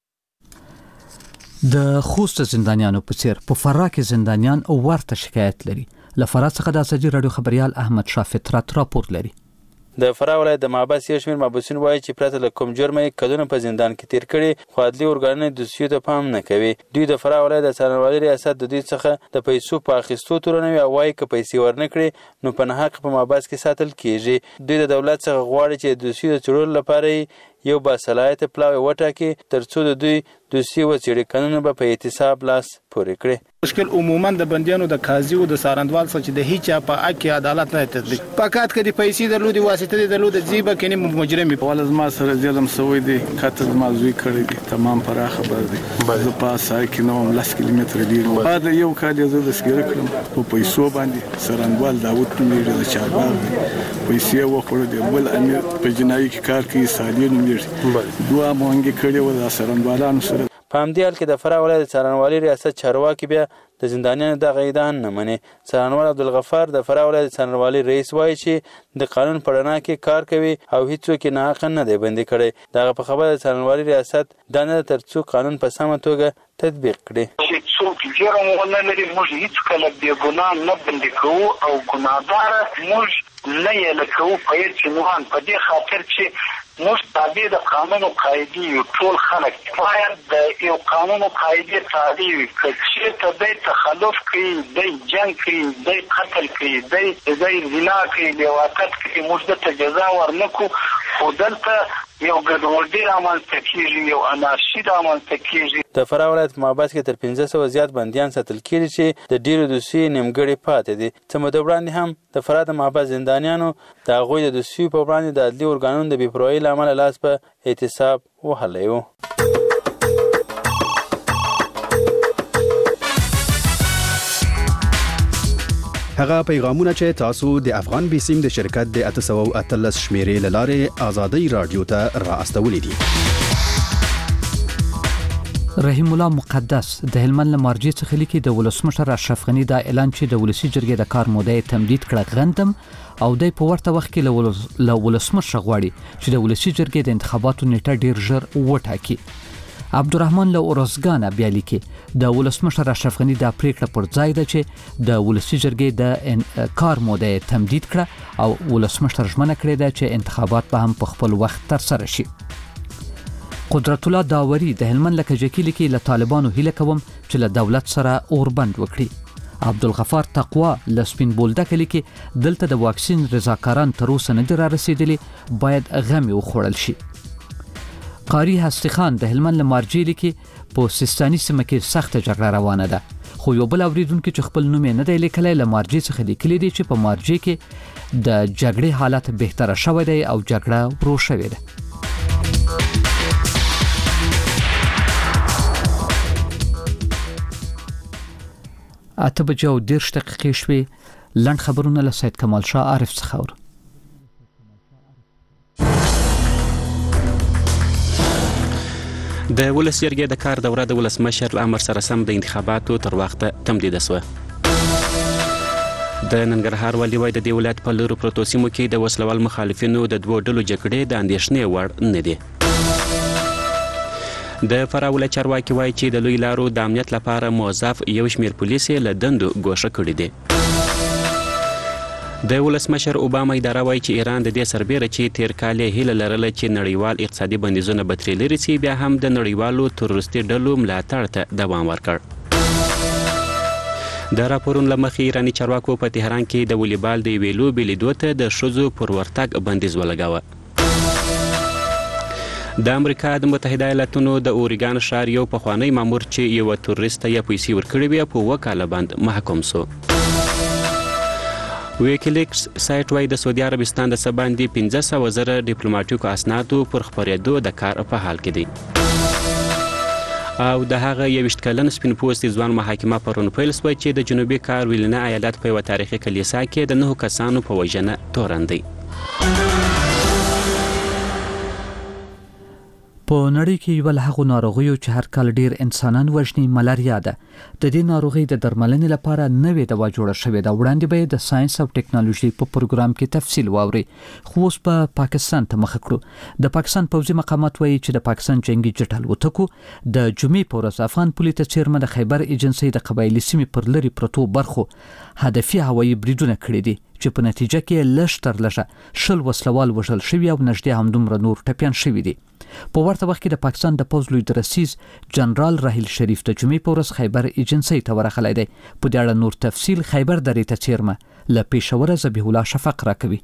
د خوست زندانیانو په څیر په فراه کې زندانیان او ورته شکایت لري. له فراه څخه د ازادي راډیو خبريال احمد شاه فطرت راپور لري. د فراه ولایت د محبس یو شمېر محبوسین وایي چې پرته له کوم جرمه یې کلونه په زندان کې تیر کړي، خو عدلي ارګانونه دوسیو ته پام نه کوي. دوی د فراه ولایت د څارنوالۍ ریاست د دوی څخه د پیسو په اخیستو تورنوي او وایي که پیسې ورنه کړي نو په ناحقه په محبس کې ساتل کیږي. دوی د دولت څخه غواړي چې د دوسیو د څېړلو لپاره یو باصلاحیته پلاوی وټاکي تر څو د دوی دوسیې وڅېړي، قانون به په احتساب لاس پورې کړي. مشکل عموما د بندیانو د قاضي او د سارندوال څخه چې د هیڅ په حق کې عدالت نه تطبیق فقط کدي پیسې درلودي واسطه درلودي جيبه کې نه مجرم په ول ما سره ځلم سوي دي کته ما زوی کړی دي تمام پر خبر دي زه پاسه کې نو لس کیلومتر دی دا یو کال زه د سګر کړم په پیسو باندې سارندوال داوود مې د چارباغ پیسې وکړو دی بل امیر په جنایي کې کار کوي سالین مې دوه مونږ کړي و د سارندوالانو سره. په همدې حال کې د فراه ولایت د څارنوالۍ ریاست چارواکي بیا د زندانیانو دغه ادعا نه مني. څارنوال عبدالغفار د فراه ولایت د څارنوالۍ رئیس وایي چې د قانون په رڼا کې کار کوي او هیڅوک یې ناحقه نه دی بندي کړی. دغه په خبره د څارنوالۍ ریاست دا نه تر څو قانون په سمه توګه تطبیق کړي. چې څوک جرم ونه لري موږ هیڅ کله بې ګناه نه بندي کوو او ګناهدار موږ نه یې لکوو په هیڅ عنوان، په دې خاطر چې موږ تابع د قانون او قاعدې یو. ټول خلک باید د یو قانون او قاعدې تابع وي. که چېرته دی تخلف کوي، دی جنګ کوي، دی قتل کوي، دی دی زنا کوي، لیواطت کوي، موږ دته جزا ورنکړو. خو دلته یو ګډوډي رامنځته کېږي، یو انارشي رامنځته کېږي. د فراه ولایت په محبس کې تر پنځه سوه زیات بندیان ساتل کېږي چې د ډېرو دوسیو نیمګړې پاتې دي. څه موده وړاندې هم د فراه د محبس زندانیانو د هغوی د دوسیو په وړاندې د عدلي ارګانونو د بېپروایۍ له امله لاس په احتساب وهلی و. هغه پیغامونه چې تاسو د افغان بیسیم د شرکت د اته سوه اتلس شمیرې له لارې ازادي رادیو ته را استولې دي. رحیم الله مقدس د هلمند له مارجې څخه لیکي د ولسمشر اشرف غني دا اعلان چې د ولسی جرګې د کار موده تمدید کړه غندم او د په ورته وخت کې له ولسمشر غواړي چې د ولسی جرګې د انتخاباتو نیټه ډیر ژر وټاکي. عبدالرحمن له اورسګانه بیا لیکي د ولسمشر اشرف غني د پریکړه پر ځای ده چې د ولسی جرګې د کار موده تمدید کړه او ولسمشر ژمنه کړې ده چې انتخابات به هم په خپل وخت ترسره شي. قدرت الله داوري د هلمند له کجکي کې له طالبانو هیله کوم چې له دولت سره اوربند وکړي. عبدالغفار تقوا له سپین بولدک کې دلته د واکسین رضاکاران تر اوسه نه را رسیدلي، باید غم وخوړل شي. قاری هستی خان د هلمند له مارجې کې په سیستاني سیمه کې سخت جګړه روانه ده، خو یو بل اوریدونکو چې خپل نوم نه دی لیکلی له مارجې څخه لیکلی دی چې په مارجې کې د جګړې حالت بهتره شوی دی او جګړه ورو شوې ده. اته بجې او دېرش دقیقې شوې. لنډ خبرونه له سید کمال شاه عارف څخه اورو. د ولس جرګې د کار دوره د ولسمشر له امر سره سم د انتخاباتو تر وخته تمدید شوه. د ننګرهار والي وایي د دې ولایت په لرو پرتو سیمو کې د وسلوال مخالفینو د دوو ډلو جګړې د اندېښنې وړ نه دي. د فراه ولایت چارواکي وایي چې د لوی لارو د امنیت لپاره موظف یو شمېر پولیس یې له دندو ګوښه کړي دي. د ولسمشر اوباما اداره وایي چې ایران د دې سربیره چې تیر کال یې هیله لرله چې نړیوال اقتصادي بندیزونه به ترې لرې سي، بیا هم د نړیوالو تروریستي ډلو ملاتړ ته دوام ورکړ. د راپورونو له مخې ایراني چارواکو په تهران کې د والیبال د یوې لوبې لیدو ته د ښځو پر ورتګ بندیز ولګاوه. د امریکا د متحده ایالاتونو د اورګان ښار یو پخوانی مامور چې یو تروریست ته یې پیسې ورکړې وې په اووه کاله بند محکوم سو. ویکیلیکس سایټ وایي د سعودي عربستان د څه باندې پنځه سوه زره ډیپلوماټیکو اسنادو پر خپرېدو د کار په حال کې دی. او د هغه یویشت کلن سپین پوستي ځوان محاکمه پرون پیل شوه چې د جنوبي کارولینا ایالت په یوه تاریخي کلیسا کې د نهو کسانو په وژنه تورن دی. په نړۍ کې یو له هغو ناروغیو چې هر کال ډیر انسانان وژني ملاریا ده. د دې ناروغۍ د درملنې لپاره نوې دوا جوړه شوې ده. وړاندې به د ساينس او ټیکنالوژي په پروګرام کې تفصیل واوري، خو اوس په پا پاکستان ته مخ کړو. د پاکستان پوځي مقامات وایي چې د پاکستان جنگي جټ الوتکو د جمعې په ورځ افغان پولیس ته چیرمه د خیبر ایجنسۍ د قبایلي سیمې پر لري پرتو برخو هدفي هوایي بریدونه کړي دي چې په نتیجه کې لږ تر لږه شل وسلوال وژل شوي او نږدې همدومره نور ټپیان شوي دي. په ورته وخت کې د پاکستان د پوځ لوی درسیز جنرال راحیل شریف د جمعې په ورځ خیبر ایجنسۍ ته ورغلی دی. په دې اړه نور تفصیل خیبر درې ته چیرمه له پېښوره ذبیح الله شفق راکوي.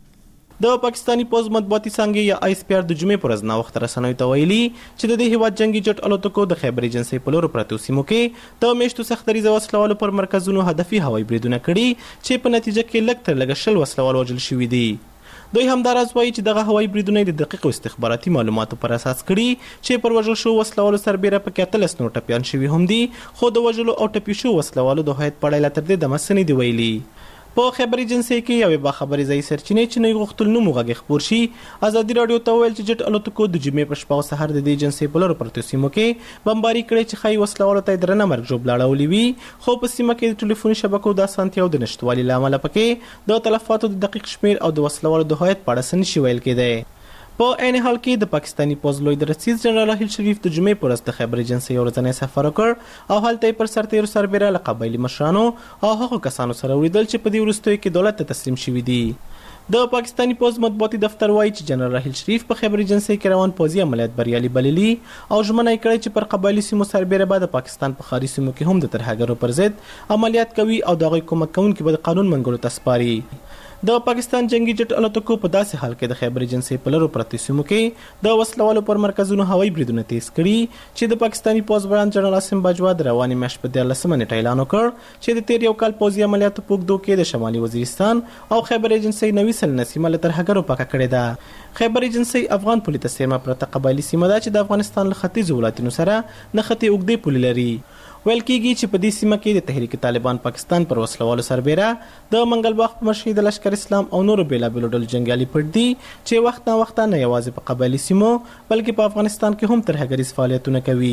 د پاکستانی پوز مطبوعاتي څانګې یا آی اس پی آر د جمعې پر ورځ ناوخته رسنیو ته ویلي چې د دې هیواد جنگي جټ الوتکو د خیبر ایجنسۍ په لورو پرتو سیمو کې د میشتو سختدریزه وسلوالو پر مرکزونو هدفي هوایي بریدونه کړي چې په نتیجه کې لږ تر لږه شل وسلوال وژل شوي دي. دوی همداراز وایي چې دغه هوایي بریدونه د دقیقو استخباراتي معلوماتو پر اساس کړي چې پر وژل شو وسلوالو سربیره پکې اتلس نور ټپیان شوي هم دي، خو د وژلو او ټپي شو وسلوالو د هویت په اړه لا تر دې دمه څه نه دي ویلي. په خیبر ایجنسۍ کې یوې باخبرې ځایي سرچینې چې نه یې غوښتل نوم وغږ خپور شي ازادي راډیو ته وویل چې جټ الوتکو د جمعې په شپه او سهار د دې ایجنسۍ په لورو پرتو سیمو کې بمباري کړې چې ښایي وسلوالو ته یې درنه مرګ ژوبله اړولې وي، خو په سیمه کې د ټلیفوني شبکو د اسانتیاو د نشتوالي له امله پکې د تلفاتو د دقیق شمیر او د وسلوالو د هویت په اړه څه نشي ویل کېدی. په عین حال کې د پاکستانی پوز لوی درسیز جنرال راحیل شریف د جمعې په ورځ د خیبر ایجنسۍ ورځنی سفر وکړ او هلته یې پر سرتیرو سربیره له قبایلي مشرانو او هغو کسانو سره ولیدل چې په دې وروستیو کې دولت ته تسلیم شوي دي. د پاکستانی پوز مطبوعاتي دفتر وایي چې جنرال راحیل شریف په خیبر ایجنسۍ کې روان پوځي عملیات بریالي بللي او ژمنه یې کړې چې پر قبایلي سیمو سربیره به د پاکستان په ښاري سیمو کې هم د ترهګرو پر ضد عملیات کوي او د هغوی کومک کوونکي به د قانون منګولو ته سپاري. د پاکستان جنگي جټ الوتکو په داسې حال کې د خیبر ایجنسۍ په لرو پرتو سیمو کې د وسلوالو پر مرکزونو هوایي بریدونه تیز کړي چې د پاکستانی پوز بړاند جنرال عاصم باجوا د روانې میاشتې په دیارلسمه نیټه اعلان وکړ چې د تیر یو کال پوځي عملیاتو په اوږدو کې د شمالي وزیرستان او خیبر ایجنسۍ نوي سلنه سیمه له ترهګرو پاکه کړې ده. خیبر ایجنسۍ افغان پولې ته څیرمه پرته قبایلي سیمه ده چې د افغانستان له ختیځو ولایتونو سره نښتې اوږدې پولې لري. ویل کېږي چې په دې سیمه کې د تحریک طالبان پاکستان پر وسلوالو سربیره د منګل باغ په مشرۍ د لشکر اسلام او نورو بېلابېلو ډلو جنګیالي پټ دي چې وخت نا وخت نه یوازې په قبایلي سیمو بلکې په افغانستان کې هم ترهګریز فعالیتونه کوي.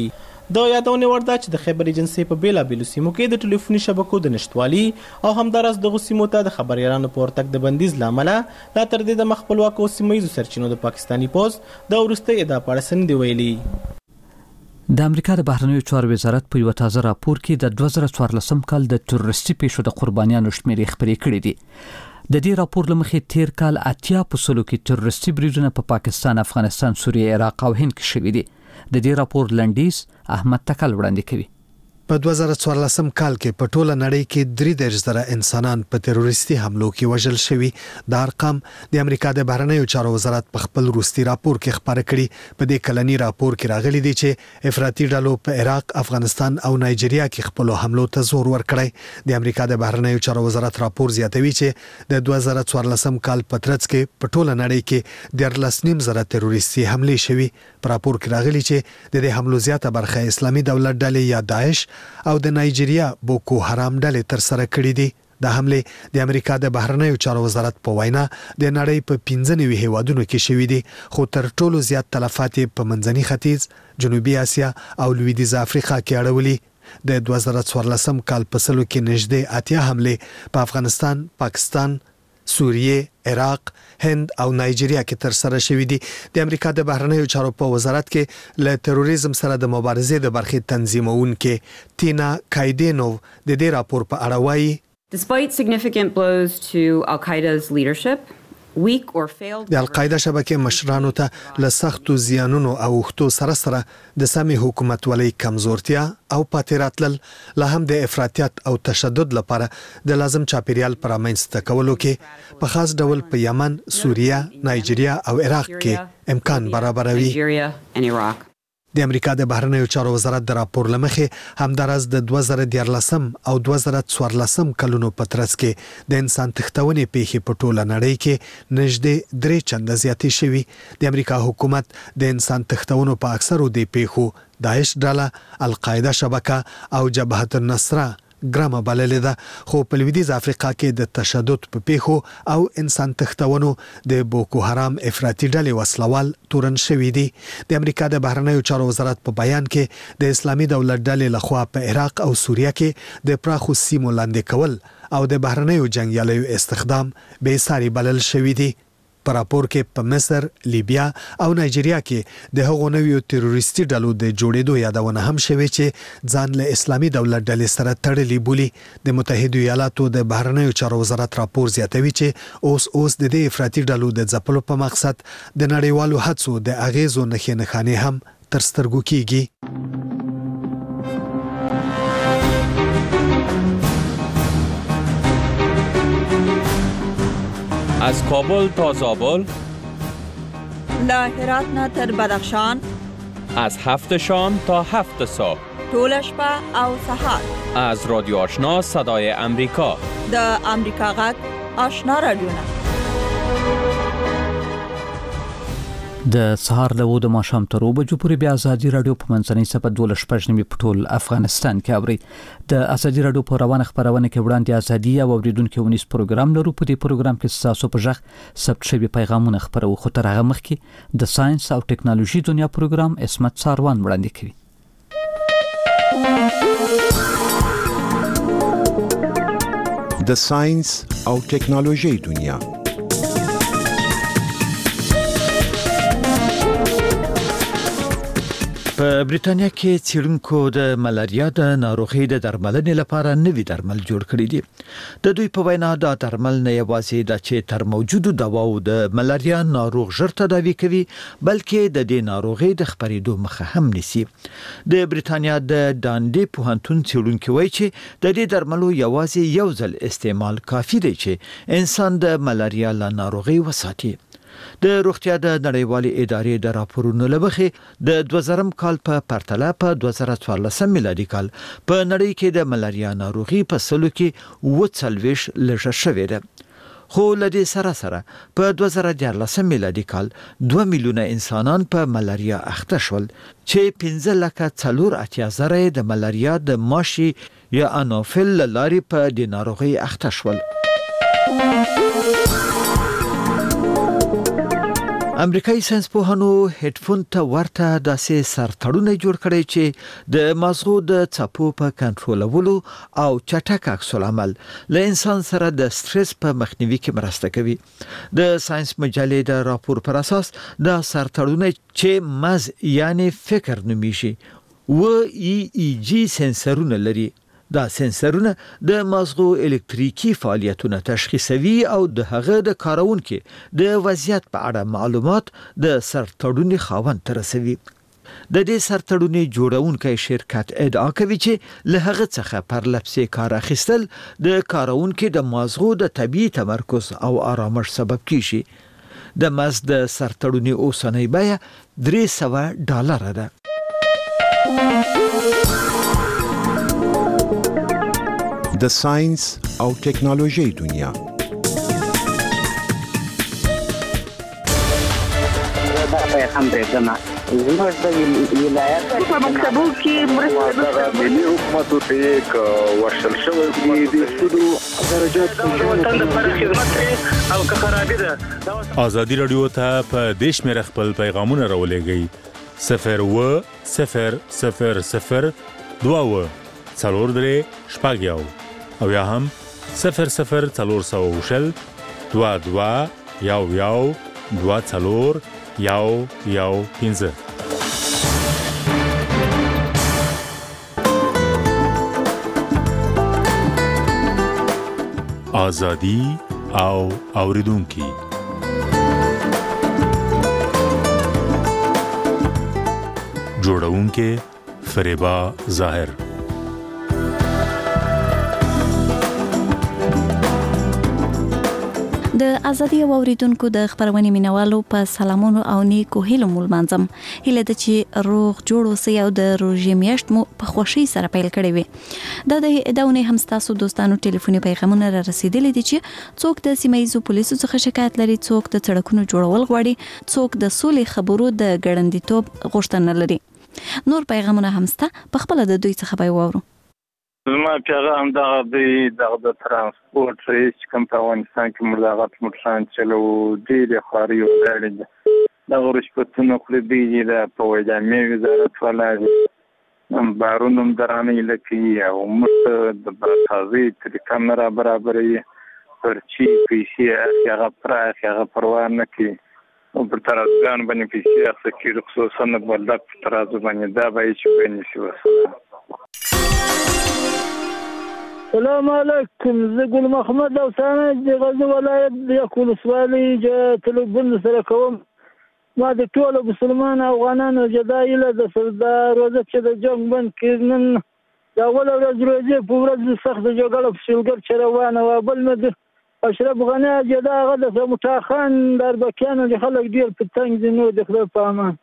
د یادونې وړ ده چې د خیبر ایجنسۍ په بیلابیلو سیمو کې د ټلیفوني شبکو د نشتوالي او همداراز دغو سیمو ته د خبریالانو په ورتګ د بندیز له امله لا تر دې د خپلواکو سیمه ییزو سرچینو د پاکستاني پوځ د وروستۍ ادعا په اړه څه دي ویلي. د امریکا د بهرنیو چارو وزارت په یو تازه راپور کې د دوه زره څوارلسم کال د تروریستي پیښو د قربانیانو شمیرې خبرې کړې دي. د دې راپور لمخې تیر کال اتیا په سلو کې تروریستي بریدونه په پا پاکستان، افغانستان، سوریه، عراق او هند کې شوي دي. د دې راپور لنډیز احمد تکل وړاندې کوي. په دوه زره څوارلسم کال کې په ټوله نړۍ کې درې دېرش زره انسانان په تروریستي حملو کې وژل شوي. دا ارقام د امریکا د بهرنیو چارو وزارت په خپل وروستي راپور کې خبره کړي. په دې کلني راپور کې راغلي دي چې افراطي ډلو په عراق، افغانستان او نایجیریا کې خپل حملو ته زور ورکړی. د امریکا د بهرنیو چارو وزارت راپور زیاتوي چې د دوه زره څوارلسم کال په ترڅ کې په ټوله نړۍ کې دیارلس نیم زره تروریستي حملې شوي. په راپور کې راغلي چې د دې حملو زیاته برخه اسلامي دولت ډلې یا داعش او د نایجیریا بوکو حرام ډلې تر سره کړې دي. د حملې د امریکا د بهرنیو چارو وزارت په وینا د نړۍ په پنځه نوي هیوادونو کې شوي دي، خو تر ټولو زیات تلفات په منځني ختیځ، جنوبي اسیا او لویدیځ افریقا کې اړولي. د دوه زره څوارلسم کال په سلو کې نږدې اتیا حملې په افغانستان، پاکستان، سوریه، عراق، هند او نایجیریا کې تر سره شوې دي. د امریکا د بهرنیو چارو په وزارت کې له تروریزم سره د مبارزې د برخې تنظیمونکې تینا کایدینوو د دې راپور په اړه وایي: Despite significant blows to Al-Qaeda's leadership, weak or failed د القاعده شبکې مشرانو ته له سختو زیانونو او وختو سره سره د سمې حکومتولۍ کمزورتیا او پاتې راتلل، لا هم د افراطیت او تشدد لپاره د لازم چاپیریال پر رامنځته کولو کې په خاص ډول په یمن، سوریه، نایجیریا او عراق کې امکان برابروي. د امریکا د بهرنیو چارو وزارت د راپور لمخې همداراز د دوه زره دیارلسم او دوه زره څوارلسم کلونو په ترڅ کې د انسان تښتونې پیښې په ټوله نړۍ کې نږدې درې چنده زیاتې شوي. د امریکا حکومت د انسان تښتونو په اکثرو دې پیښو داعش ډله، القاعده شبکه او جبهة النصره ګرامه بللې ده، خو په لویدیځ افریقا کې د تشدد په پیښو او انسان تښتونو د بوکو حرام افراطي ډلې وسلوال تورن شوي دي. د امریکا د بهرنیو چارو وزارت په بیان کې د اسلامي دولت ډلې لخوا په عراق او سوریه کې د پراخو سیمو لاندې کول او د بهرنیو جنګیالیو استخدام بې ساري بلل شوي دي. په راپور کې په مصر، لیبیا او نایجیریا کې د هغو نویو تروریستي ډلو د جوړېدو یادونه هم شوې چې ځان له اسلامي دولت ډلې سره تړلي بولي. د متحده ایالاتو د بهرنیو چارو وزارت راپور زیاتوي چې اوس اوس د دې افراطي ډلو د ځپلو په مقصد د نړیوالو هڅو د اغیزو نښې نښانې هم تر سترګو کیږي. از کابل تا زابل، له هرات نه تر بدخشان، از هفت شام تا هفت صبح، طول شپه او سحر، از رادیو آشنا صدای امریکا، د امریکا غږ آشنا رادیو. د سهار له و د ماښام تر اوه بجو پورې بیا ازادي راډیو په منځنۍ څپه دولس شپږ نیمې په ټول افغانستان کې اورئ. د ازادي راډیو په روانه خپرونه کې وړاندې ازادي او اوریدونکو ونیس پروګرام لرو. په دې پروګرام کې ستاسو په ژغ ثبت شوي پیغامونه خپرو، خو تر هغه مخکې د ساينس او ټکنالوژي دنیا پروګرام اسمت ساروان وړاندې کوي. د ساينس او ټکنالوژي دنیا. په بریټانیا کې څېړونکو د ملاریا د ناروغۍ د درملنې لپاره نوي درمل جوړ کړي دي. د دوی په وینا دا درمل نه یوازې د چې تر موجودو دواو د ملاریا ناروغ ژر تداوي کوي، بلکې د دې ناروغۍ د خپرېدو مخه هم نیسي. د بریټانیا د ډانډي پوهنتون څېړونکي وایي چې د دې درملو یوازې یو ځل استعمال کافي دی چې انسان د ملاریا له ناروغۍ وساتي. د روغتیا د نړیوالې ادارې د راپورونو لمخې د دوه زرم کال په پرتله په دوه زره څوارلسم میلادي کال په نړۍ کې د ملاریا ناروغي په سلو کې اووه څلوېښت لږه شوې ده. خو له دې سره سره په دوه زره دیارلسم میلادي کال دوه میلیونه انسانان په ملاریا اخته شول، چې پنځه لکه څلور اتیا زره د ملاریا د ماشي یا انوفیل له لارې په دې ناروغۍ اخته شول. امریکایي ساينسپوهانو هډفون ته ورته داسې سرتړونه جوړ کړی چې د مغزو د څپو په کنټرولولو او چټک عکس العمل له انسان سره د سټرس په مخنیوي کې مرسته کوي. د ساينس مجلې د راپور پر اساس دا سرتړونه چې مغز یعنی فکر نومیږي و ای ای جی سنسرونه لري. دا سنسرونه د مغزو الکتریکي فعالیتونه تشخیصوي او د هغه د کارونکو د وضعیت په اړه معلومات د سرتړونې خاوند ته رسوي. د دې سرتړونې جوړونکي شرکت ادعا کوي چې له هغه څخه پر لپسې کار اخیستل د کارونکو د مغزو د طبيعي تمرکز او آرامش سبب کیږي. د مغز د سرتړونې اوسنۍ بیه درې سوه ډالر ده. د ساينس او ټیکنالوژي دنیا. دا پیغام دی جنا زموږ د ولایت په مکتبو کې مرسته ملي حکومت ته یک ورشل شوی دی د سودو درجات وطن لپاره خدمت او که خرابې ده. ازادي رادیو ته په دیش مې خپل پیغامونه راولېږئ صفر و صفر صفر صفر دوا و څلور درې شپږ یو او یا هم صفر صفر څلور سوه وشل دوا دوا یو یو دوا څلور یو یو پنځه. ازادي او اوریدونکي جوړونکي فریبا ظاهر. د ازادي او اوریدونکو د خبرونې مینوالو په سلامونو او نیکو هیلو مول منځم هله د چې روغ جوړ اوسئ او د روژې میاشت مو په خوشي سره پیل کړی وي. دا د داونه هم تاسو دوستانو ټلیفوني پیغامونه را رسیدلي دي چې څوک د سیمایي پولیسو څخه شکایت لري، څوک د سړکونو جوړول غواړي، څوک د سولې خبرو د ګړندیتوب غوښتنه لري. نور پیغامونه هم ست په خپل د دوی څخه به وورو. زما پیغام دا دی د ترانسپورت رئیس کوم په افغانستان کې مرداغت موټران چلو ډېر خاري او ډېر دا ورشپتونه خو دی د په وجامې وزارت ولا بارونم درانه لکه او مت د بازاري د کیمرا برابرې پرچی پیسې هغه پر هغه پروا نه کی او پر ترازګان باندې پیسې اخلي خصوصا د بلد ترازو باندې دا به چې بنشي وسه. السلام علیکم، زه ګل محمد او ثاني د غزنی ولایت د یکول سوالي تلوبن سره کوم. ما د ټولو مسلمان افغانانو جدایله د سردار روزه چې د جنگ بند کړنن دا ول ورځ روزه په ورځ سخت جګړه په شلګر چروانه و بل مد اشرف غنی جدا غد د متاخان در بکانو د خلک ډیر په تنګ دي نو د خپل په امان.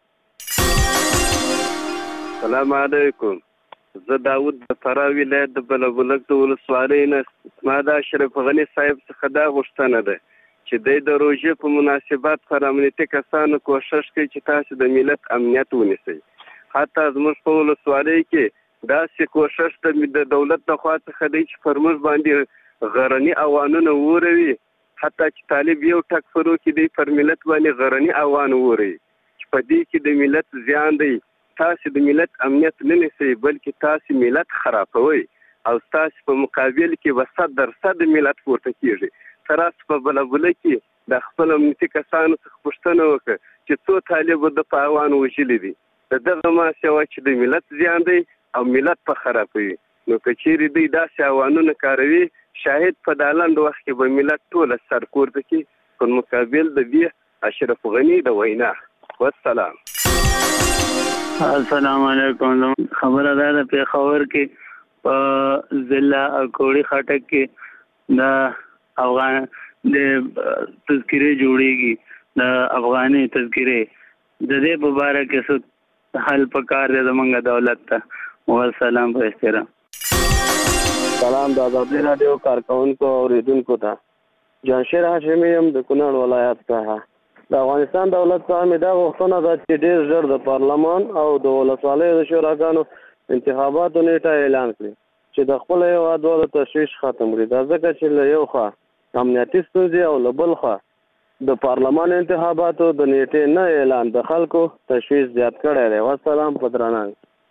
السلام علیکم، زه داود د فراه ولایت د بلبلک د ولسوالۍ نه ما د اشرف غنی صاحب څخه دا غوښتنه ده چې د روژې په مناسبت پر امنیتي کسانو کوشش کوي چې تاسو د ملت امنیت ونیسئ. حتی زموږ په ولسوالۍ کې داسې کوشش د دولت د خوا څخه دی چې پر موږ باندې غرني اوانونه وروي، حتی چې طالب یو ټک فرو کې دی پر ملت باندې غرني اوان وروي چې په دې کې د ملت زیان دی. تاسو د ملت امنیت نه نیسئ بلکې تاسو ملت خرابوي او تاسو په مقابل کې وسط درصد ملت پورته کیږي. تاسو په بلبله کې د خپل امنیتي کسانو څخه پوښتنه وکړه چې څو طالب د پاوان وژلي دي. دغه ما سوا چې د ملت زیان دی او ملت په خرابوي، نو کچېری دی داسې اوانونه کاروي شاهد په دالند وخت کې به ملت ټول سر پورته کی په مقابل د دې اشرف غنی د وینا. والسلام. السلام علیکم، خبره ده د پیښور کې په ضلع کوړی خټک کې د افغان د تذکره جوړیږي، د افغاني تذکره د دې په اړه کې څه حل پکار دی زمونږ دولت ته. والسلام په احترام. سلام د ازادي رادیو کارکونکو او اوریدونکو ته. جانشیر هاشمي هم د کونړ ولایت څخه. د افغانستان دولت څخه مې دا غوښتنه ده چې ډېر ژر د پارلمان او د ولسوالیو د شوراګانو انتخاباتو نیټه اعلان کړي چې د خپل هېواد د تشویش ختم کړي. دا ځکه چې له یو خوا امنیتي ستونزې او له بل خوا د پارلمان انتخاباتو د نیټې نه اعلان د خلکو تشویش زیات کړی دی. والسلام په درناوي.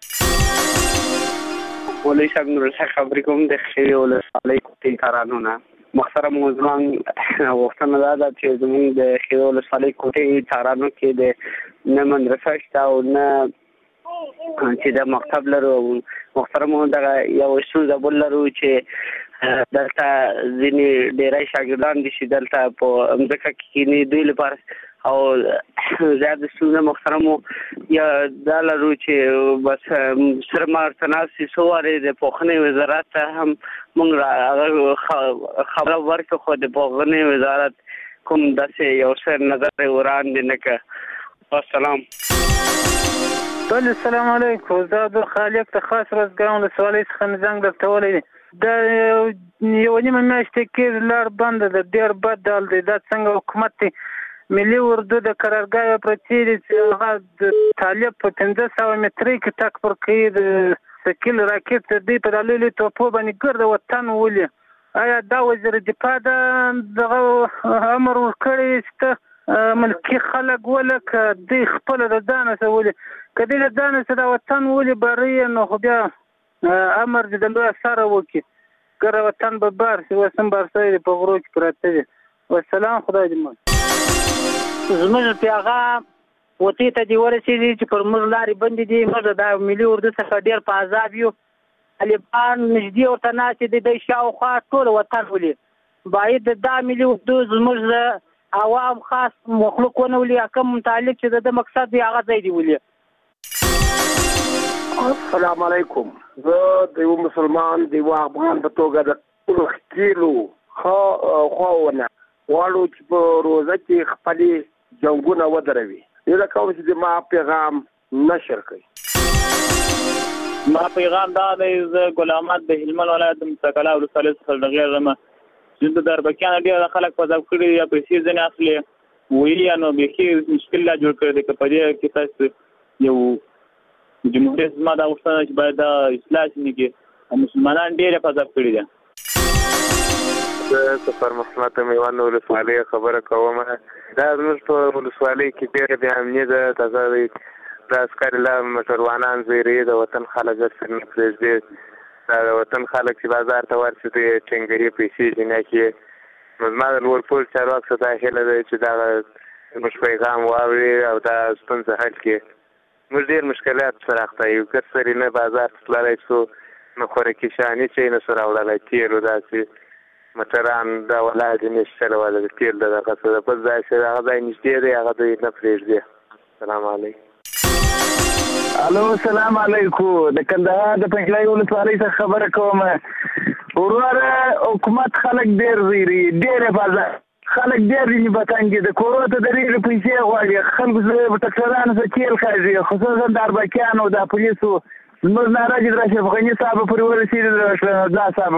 مولوي صاحب نورالحق خبرې کوم د خیري ولسوالۍ کوټې کارانو نه. محترم موضوعان غوښتنه دا ده چې زموږ د خیري ولسوالۍ کوټې کارانو کې د نه مدرسه شته او نه چې د مکتب لرو. محترم دغه یو ستونزه بل لرو چې دلته ځینې ډېری شاګردان دي چې دلته په مځکه کې کښېني دوی لپاره او زیات ستونزه محترمو یا دا لرو چې بس سره ما ورته ناست یو څو وارې د پوهنې وزارت ته هم موږ خبره ورکړو خو د پوهنې وزارت کوم داسې یو څه نظر وړاندې نه کړ. والسلام. بله السلام علیکم. زه د خالق د خاص رزګان ولسوالۍ څخه زنګ درته ولی دی. دا یوه نیمه میاشتې کېږي لار بنده ده، ډېر بد حال دی. دا څنګه حکومت دی ملي اردو د قرارګاه پرتې دي چې هغه د طالب په پنځه سوه مترۍ کې ټک پر کوي د سکیل راکټ د دوی په دلایلو توپو باندې ګرد وطن ولي. آیا دا وزیر دفاع دغه امر ورکړی چې ملکي خلک ولکه دوی خپله د ځانه څه ولي که دوی د ځانه څه دا وطن ولي بری نو خو بیا امر د لوی سره وکړي ګره وطن به بار شي. اوس هم بارسای دی په غرو کې پراته دي. والسلام. خدای دې مل. زموږ پیغام وطې ته دې ورسېدي چې پر موږ لارې بندې دي. موږ د ملي اردو څخه ډېر په عذاب یو. طالبان نږدې ورته ناستې دي دی شاوخوا ټول وطن ولي. باید دا ملي اردو زموږ د عوام خاص مخلوق ونه ولي کوم متعلق چې د مقصد دی هغه ځای دی ولي. السلام علیکم. زه د یو مسلمان د یو افغان په توګه د ټولو ښکېلو خواونه غواړو چې په روزه کې خپلې جنګونه ودروي. هیله کوم چې زما پیغام نشر کړي. ما پیغام دا دی زه ګل احمد د هلمند ولایت د مستقله ولسوالۍ څخه ډغېږم چې د دربکیانو ډېر خلک په ذوق کړي یا پیسې ځینې اخلي ویلي نو بیخي مشکل لا جوړ کړی دی که په دې کې تاسو یو جمهوریت زما دا غوښتنه چې باید دا اصلاح شي کې مسلمانان ډېر په ذوق کړي دي. زه سفر محمد میوند ولسوالۍ خبره کوم. دا زموږ په ولسوالۍ کې ډېر د امنیت ده تازه دی. د عسکر له موټروانان زیرې د وطن خلک سر نه پرېږدي. دا د وطن خلک چې بازار ته ورشي د ټینګري پیسې جنا کې نو زما د لوړپول چارواکو ته دا هیله ده چې دا زموږ پیغام واوري او دا ستونزه حل کړي. موږ ډېر مشکلات سره اخته یو. که سړی نه بازار ته تللی شو نه خوراکي شیانې چې یې نشو راوړلی تیل و داسې موټران دا ولایت یې نشي چلولی د تیل د دغه څه د بل ځای چې هغه ځای نږدې دی هغه دوی نه پرېږدي. السلام علیکم. الو السلام علیکم. د کندهار د پنجلۍ ولسوالۍ څخه خبره کوم. وروره حکومت خلک ډېر زیري ډېر حفاظت خلک ډېر نیبتان دي. د کورو ته درېږي پیسې غواړي. خلکو ټکسرانو څخه تیل خاځي خصوصا د اربکیانو د پولیسو زموږ ناراضي د اشرف غني صاحب پورې ورسېدي دا صاحب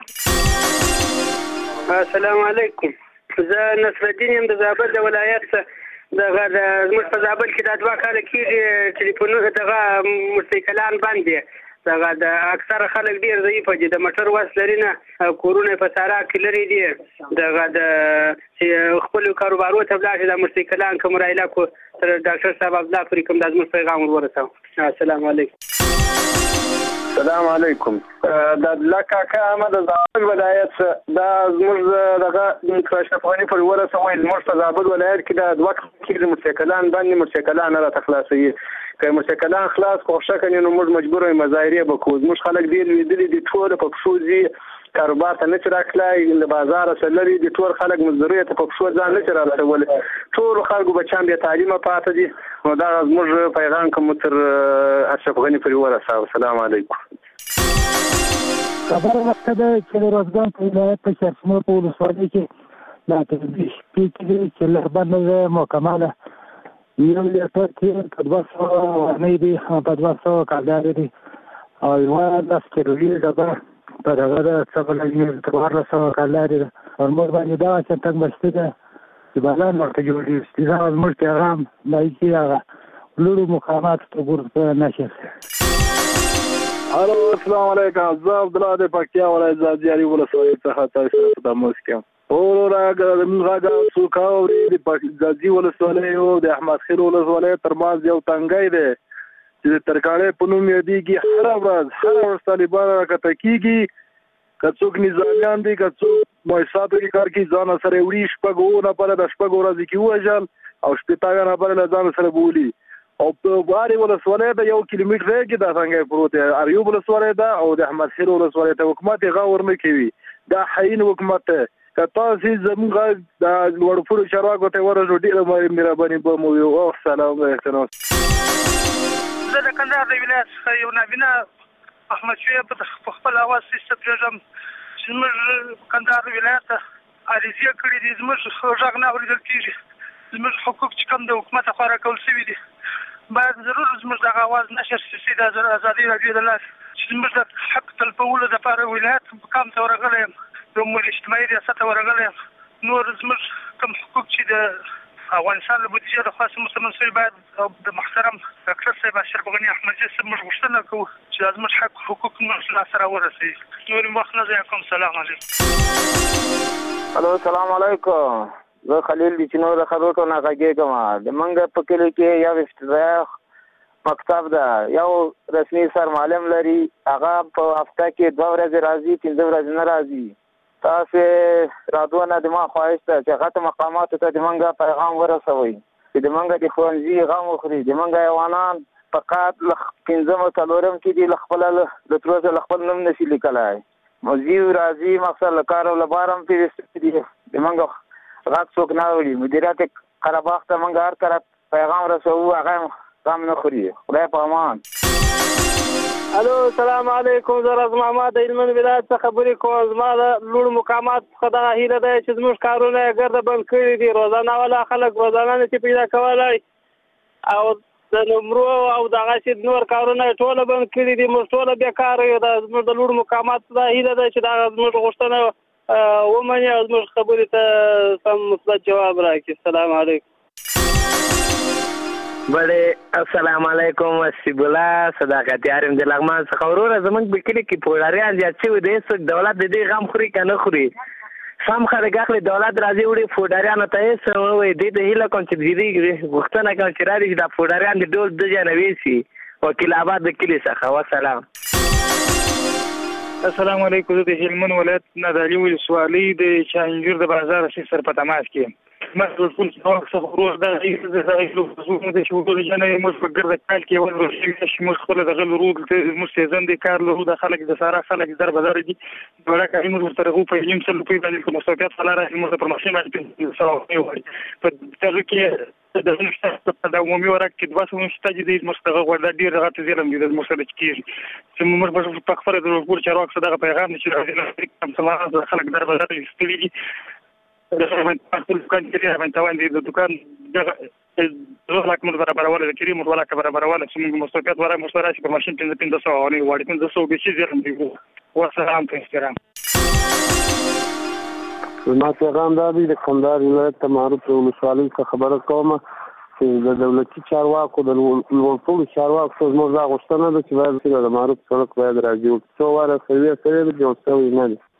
پورې. السلام علیکم. زه نصرالدین یم د زابل د ولایت څخه. دغه زموږ په زابل کې دا دوه کاله کېږي ټلیفونونه دغه موټرسایکلان بند دي. دغه د اکثره خلک ډېر ضعیفه دي. د موټر وس لري نه کورونه په صحرا کې لرې دي. دغه د چې خپلو کاروبارو ته ولاړ شي دا موټرسایکلان کوم رایله کو تر ډاکټر صاحب عبدالله پورې کوم دا زموږ پیغام ور ورسوه. السلام علیکم. السلام علیکم. د الله کاکا احمد د زابل ولایت دا زموږ دغه اشرف غني پورې ورسوئ. زموږ په زابل ولایت کې دا دوه کېږي موټرسایکلان باندې موټرسایکلان نه راته خلاصوي. که موټرسایکلان خلاص کړو ښه کنې نو موږ مجبور یو مظاهرې به کوو. زموږ خلک ډېر لوېدلي دي ټول په پښو ځي کاروبار ته نه شي راتللی له بازاره څه لرې دي. ټول خلک مزدوریو ته په پښو ځان نه شي رارسولی. ټولو خلکو بچیان بې تعلیمه پاته دي. نو دغه زموږ پیغام که مو تر اشرف غني پورې ورسوه. السلام علیکم. خبره وخته ده چې د روزګان په ولایت په شرسمه په ولسوالۍ کې دا تدبیر شپې کې دي چې لربنده ده مکمله یو لیټر تېل په دوه سوه ورنۍ دي په دوه سوه کالدارې دي او یوه لس کیلوي ډبه په دغه ده څه بله تر څوارلس سوه کالدارې ده. پر موږ باندې دغسې تنګ بستي ده چې بازار ورته جوړېږي. دا زموږ پیغام دی چې هغه لوړو مقاماتو ته ګورته نشي. الو السلام علیکم. زه عبدالله د پکتیا ولایت زادیاري ولسوالۍ څخه تاسو سره په تماس کې یم. او راګه موږ څوکاو د پاکستاني ولسوالۍ او د احمد خیل ولسوالۍ ترمنځ یو تنګای دی چې ترکاړې په نوم یادېږي. هر ورځ هر ورځ طالبان راکته کیږي، که څوک نظامیان دي که څوک مؤسساتو کې کار کوي ځان سره وړي شپږ نفره د شپږ ورځې کې ووژل او شپېته نفره له ځان سره بولي. او په باري ولسوالۍ د یو کیلومتر کې دا څنګه پروت دی اریوب ولسوالۍ ده او د احمد خیل ولسوالۍ ته حکومت غور نه کوي. دا حین حکومت ته که تاسو زموږ د لوړپوړو چارواکو ته ورسو ډېره مهرباني به مو وي. او سلام علیکم. زه د کندهار د ولایت څخه یو نابینا احمد شعیب په خپل اواز سیسته پرېږدم چې زموږ کندهار ولایت ته عریضې کړي دي، زموږ غږ نه اورېدل کېږي، زموږ حقوق چې کوم د حکومت لخوا راکول شوي دي باید ضرور زموږ دغه اواز نشر شي د ازادي راډیو د لارې چې زموږ د حق تلپولو دپاره ولایت مقام ته ورغلی یم، د اجتماعي ریاست ته ورغلی یم. نور زموږ کوم حقوق چې د افغانستان له بودیجې لخوا مستمن شوي باید د محترم ډاکټر صاحب اشرف غني احمدزي صاحب موږ غوښتنه کوو چې دا زموږ حق حقوق موږ لاسته راورسوي. نور وخت نه ضایع کوم. سلام علیکم. الو سلام علیکم. زه خلیل د چینو د خروټو نه غږېږم. د منګه په کلي کې یو افتتاح مکتب ده، یو رسمي سرمعلم لري، هغه په هفته کې دوه ورځې راځي، پنځه ورځې نه راځي. تاسې رادونه د ما خواهش ده چې هغه مقاماتو ته د منګه پیغام ورسوئ چې د منګه د ښوونځي غم وخوري. د منګه حیوانان فقط له پنځم او څلورم کې دي، له خپله له تر اوسه له خپل نوم نشي لیکلی. مزي راځي مقصد له کار او له بار هم پیوستې دي، د منګه غږ څوک نه اوري. مدیریت قرهباغ ته منګه هر کله پیغام رسوو، هغه غم نه خوري. خدای په امان. الو سلام علیکم. زه راز محمد د هلمند ولایت څخه خبرې کوم. زما د لوړ مقامات څخه دغه هیله ده چې زموږ کارونه یې ګرده بند کړي دي. روزانه والا خلک روزانه نشي پیدا کولی او د نمرو او دغسې نور کارونه یې ټوله بند کړي دي. موږ ټوله بېکاره یو. دا زموږ د لوړ مقاماتو دا هیله ده چې دغه زموږ غوښتنه ومني او زموږ خبرې ته سم مثبت جواب راکړي. السلام علیکم. بڑے السلام علیکم. حسیب الله صداقتیار یم د لغمان څخه. وروره زموږ په کلي کې پوډاریان زیات شوي دي، هېڅوک دولت د دې غم خوري که نه خوري. سم خلک اخلي، دولت راځي وړي پوډاریانو ته هېڅ نه وایي. دې ته هیله کوم چې دې غوښتنه کوم چې راشي چې دا پوډاریان د ډول د ځای نه ویسي. وکیل آباد د کلي څخه. وسلام. السلام علیکم. زه د هلمند ولایت نه د علي ولسوالۍ د چانجور د بازار سر په تماس کې یم. مثل كل سواق صفروح ده يغلو ده شو كل جنا مش بقدر ذكالك يولو شيء مش خلا ده غل رود مستيزن دي كارلو رود خلق ده سارا خلق ضرب درجي ولك عين مرترغو في يمسل في بعض المستويات على راس المتبرمجين ما سواء يوحي فتركي ده مش ده ومي وراك بس مش تجديد مستغى ولا دير رغات زيلم دي المستوى كتير ثم مش بشوف تخفر ده الجول شراك صدقه بيغام نشر كم سماعه خلق ضرب درجي استليجي دخل كان كثير من توان دي الدكان زغلك من برا برا ولا كريم ولا كبر برا ولا سمو مستويات ولا مستراش بماشين تنزل تنزل واني وادي تنزل بشيء زين دي والسلام تنسكرام ما پیغام دا دی د کندهار ولایت ته معروف ولسوالۍ څخه خبره کوم چې د دولتي چارواکو د لوړپوړو چارواکو زموږ دا غوښتنه ده چې باید د معروف سړک باید راجوړ څو واره سوي سره د جوړ شوی نه دی.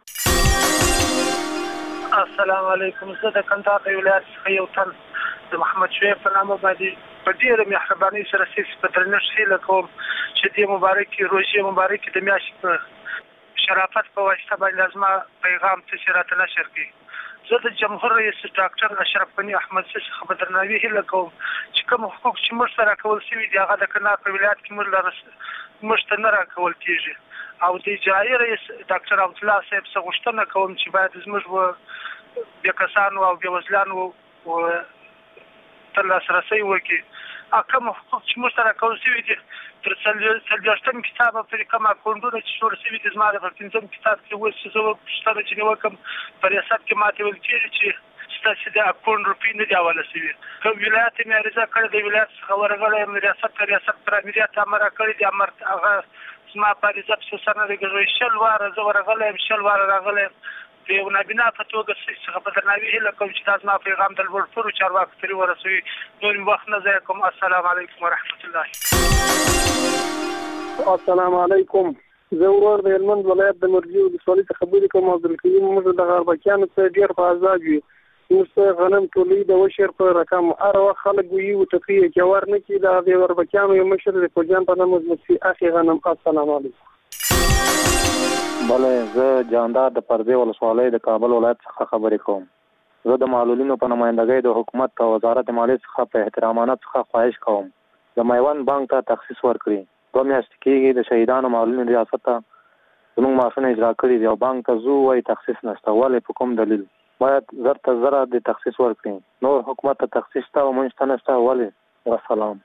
السلام علیکم. زه د کندهار ولایت څخه یو تن د محمد شعیب په نامه باندې په ډېره مهربانۍ سره سیس په درنښت هیله کوم چې دې مبارکې روژې مبارکې د میاشتې په شرافت په واسطه باندې لازمه پیغام څه راته نشر کړي. زه د جمهور رئیس ډاکټر اشرف غني احمدزي څخه په درناوي هیله کوم چې کوم حقوق چې موږ سره راکول شوي دي هغه د کندهار په ولایت کې موږ لره موږ ته نه راکول کېږي. او د اجرایي رئیس ډاکټر عبدالله صاحب څخه غوښتنه کوم چې باید زموږ بې کسانو او بې وزلانو ته لاسرسی وکړي. کوم حقوق چې موږ ته راکول شوي دي تر څلوېښتم کتاب پورې کوم اکاونټونه چې جوړ شوي دي زما د پنځم کتاب کې اوس چې زه پوښتنه چې نیوکم په ریاست کې ماته ویل کېږي چې ستاسې د اکاونټ روپۍ نه دي حواله شوي. کوم ولایت یې مې عریضه کړې د ولایت څخه ورغلی یم ریاست ته ریاست پر امریت امر کړی دی امر هغه زما په عریضه پسې سر نه دی ګرځوی. شل واره زه ورغلی یم شل واره راغلی یم په یو نابینا په توګه څخه په درناوي هیله کوم چې دا زما پیغام د لوړپوړو چارواکو پورې ورسوي. نور مې وخت نه ضایع کوم. السلام علیکم ورحمت الله. السلام علیکم. زه ورور د هلمند ولایت د مرجي ولسوالۍ څخه خبرې کوم. عبدالکریم موږ د غربکیانو څخه ډېر په عذاب یو. موږ څه غنم ټولوي د وشر په رقم هر وخت خلک وایي وټکي جوار نه کي. د د غربکیانو یو مشر د فوجیان په نامه مفتي اخي غنم. السلام علیکم. بله زه جاندار د پردې ولسوالۍ د کابل ولایت څخه خبرې کوم. زه د معلولینو په نمایندګۍ د حکومت او وزارت مالیې څخه په احترامانه څخه خواهش کوم د میوند بانک ته تخصیص ورکړي. دوه میاشتې کېږي د شهیدانو معلولینو ریاست ته زموږ معاشونه اجرا کړي دي او بانک ته ځو وایي تخصیص نشته. ولې په کوم دلیل؟ باید زر ته زره د تخصیص ورکړي. نور حکومت ته تخصیص شته او موږ ته نشته. ولې؟ والسلام.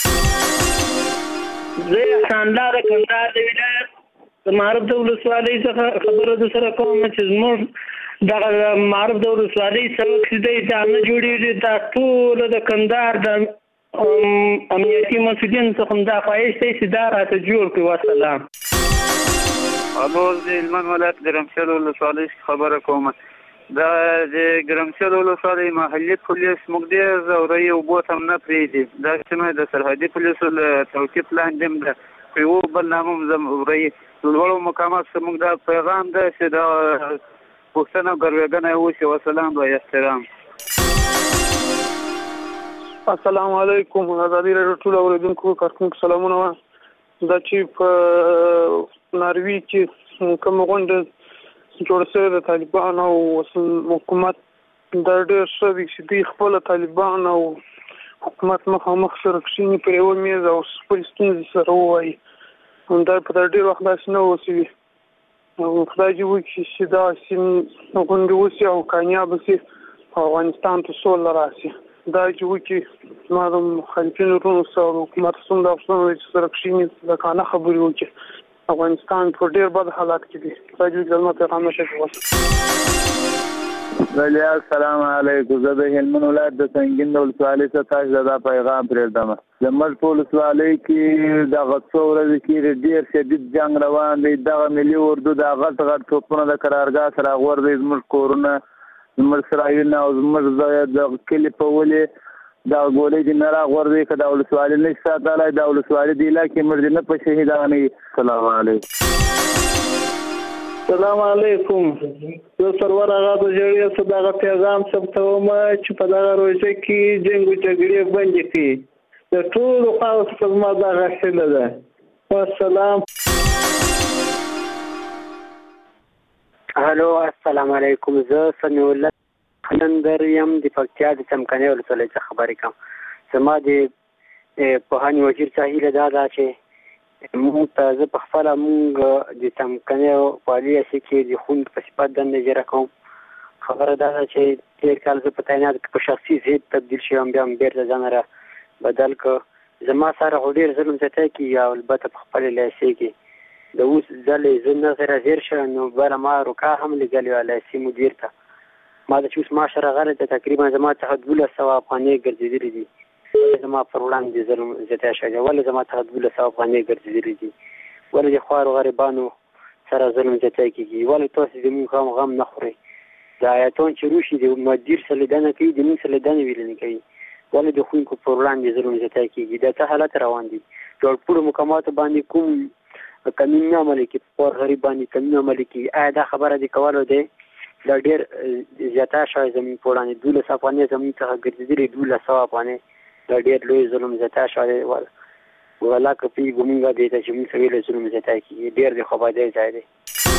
زه احسانالله د کندهار د ولایت د معروف د ولسوالۍ څخه خبره در سره کوم چې زموږ دغه معروف د ولسوالۍ سړک چې دی دا نه جوړېږي. دا ټوله د کندهار د امنیتي مسؤلین څخه هم دا خواهش دی چې دا راته جوړ کړي. والسلام. الو د هلمند ولایت ګرمسیل ولسوالۍ خبره کوم. دا د ګرمسیل ولسوالۍ محلي پولیس موږ ډېر ځوروي او اوبو ته هم نه پرېږدي. دا سیمه د سرحدي پولیسو له توقیف لاندې هم ده. په یوه بل نامه هم ځوروي. لوړو مقامات څخه موږ دا پیغام ده چې دا پوښتنه او ګروېږنه وشي. والسلام و احترام. السلام علیکم. ازادي راډیو ټول اوریدونکو کارکونکو سلامونه. دا چې په ناروی کې کوم غونډه جوړ شوې د طالبانو او حکومت دا ډېر ښه دي چې دوی خپل طالبان او حکومت مخامخ سره کښېني پر یوه میز او خپلې ستونزې سره ووایي. دا په ډېر وخت داسې نه اوسوي. خدای دې وکړي چې داسې غونډې وشي او کامیابه شي او افغانستان ته سوله راشي. دا چې وکړي زما د مخالفینو وروڼو سره او حکومت څومره افسرونه چې سره کښېني د کانه خبرې وکړي. افغانستان په ډېر بد حالات کې دی. خدای دې زما پیغام نشي. بله السلام علیکم. زه د هلمند ولایت د سنګین د ولسوالۍ څخه تاسو دا پیغام پرېږدم. زموږ په ولسوالۍ کې دغه څو ورځې کې ډېر شدید جنګ روان دی. دغه ملي اردو د غټ غټ توپونه د قرارګاه سره غورځي زموږ کورونه زموږ سرایونه او زموږ د کلي په ولې دا ګولې دې نه راغورځي. که د ولسوالۍ نه شي ساتلی د ولسوالۍ د علاقې موږ دې نه په شهیدانوي. السلام علیکم. السلام علیکم. زه سرور هغه د جړې څخه دغه پیغام ثبتوم چې په دغه روژه کې جنګ او جګړې بندې کړي. د ټولو خواو څخه زما دغه هیله ده. والسلام. الو السلام علیکم. زه سمیع الله خلندر یم د پکتیا د څمکنیو ولسوالۍ څخه خبرې کوم. زما د پوهنې وزیر څخه هیله دا ده چې مونږ ته زه په خپله مونږ د څمکنیو په عالي اسې کې د ښوونکي په صفت دنده اجاره کوم. خبره دا ده چې تېر کال زه په تعینات کې په شخصي ضد تبدیل شوم بیا هم بېرته ځان را بدل کړ. زما سره خو ډېر ظلم زیاتی کېږي او البته په خپلې لیسې کې د اوس ځلې زه نه سره زیر شوم نو بله ما روکا هم لیږلې وه لیسې مدیر ته. ما د چې اوس معاش راغلی ته تقریبا زما څخه دولس سوه افغانۍ ګرځېدلې دي. ولې زما پر وړاندې ظلم زیاتی شوی دی؟ ولې زما څخه دولس سوه افغانۍ ګرځېدلې دي؟ ولې د خوارو غریبانو سره ظلم زیاتی کېږي؟ ولې تاسو زموږ غم غم نه خورئ؟ د ایتون چې روشي د مدیر سره لیدنه کوي د موږ سره لیدنه ویلې نه کوي. ولې د ښوونکو پر وړاندې ظلم زیاتی کېږي؟ دا څه حالت روان دي؟ جوړپوړو مقاماتو باندې کوم قانون نه عملي کېږي، په خوار غریب باندې قانون نه عملي کېږي. آیا دا خبره دې کولو دی؟ دا ډېر زیاته شوی زموږ په وړاندې. دولس افغانۍ زموږ څخه ګرځېدلې دولس سوه افغانۍ. دا ډېر لوی ظلم زیاته شوی دی. والله که پوهېږو مونږ دې ته چې مونږ څه ویلی ظلم زیاتی کېږي. ډېر د خوابدۍ ځای دی.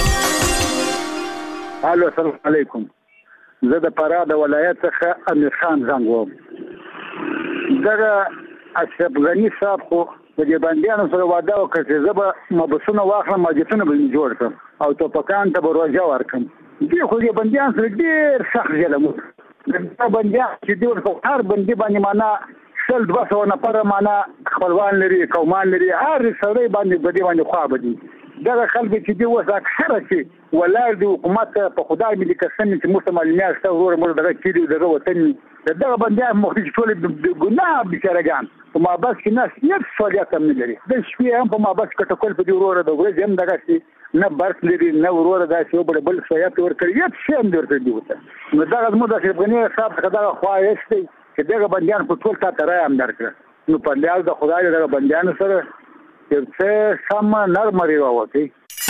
الو السلام علیکم. زه د فراه د ولایت څخه امیر خان زنګ وم. دغه اشرف غني صاحب خو د دې بندیانو سره وعده وکړه چې زه به مبسونه واخلم مسجدونه به مې جوړ کړم او ټوپکان ته به روژه ورکړم. دوی خو دې بندیان سره ډېر سخت ظلم وکړ. دا بندیان چې دوی ورته هر بندي باندې معنا شل دوه سوه نفره معنا خپلوان لري قومان لري. هر سړی باندې په دې باندې خوا به دي. دغه خلک چې دي اوس اکثره چې ولاړ دي حکومت په خدای مې دې قسم چې موږ ته معلومیات شته وروره موږ دغه کلي دغه وطن د دغه بندیان مخکې چې ټولې د ګناه بیچارهګان په مابس کې نه هېڅ فعالیت هم نه لري. د شپې هم په مابس کې ټکول په دې وروره د ورځې هم دغسې نه برس لري نه وروره داسې یو بل بل سویات ورکړي هېڅ شی هم دې ورته دي ورته. نو دغه زموږ د اشرف غني صاحب څخه دغه خواهش دی چې دغه بندیان په ټول تا ته رایه هم درکړه. نو په لیاز د خدای دغه بندیانو سره یو څه سمه نرمه روی وکړي.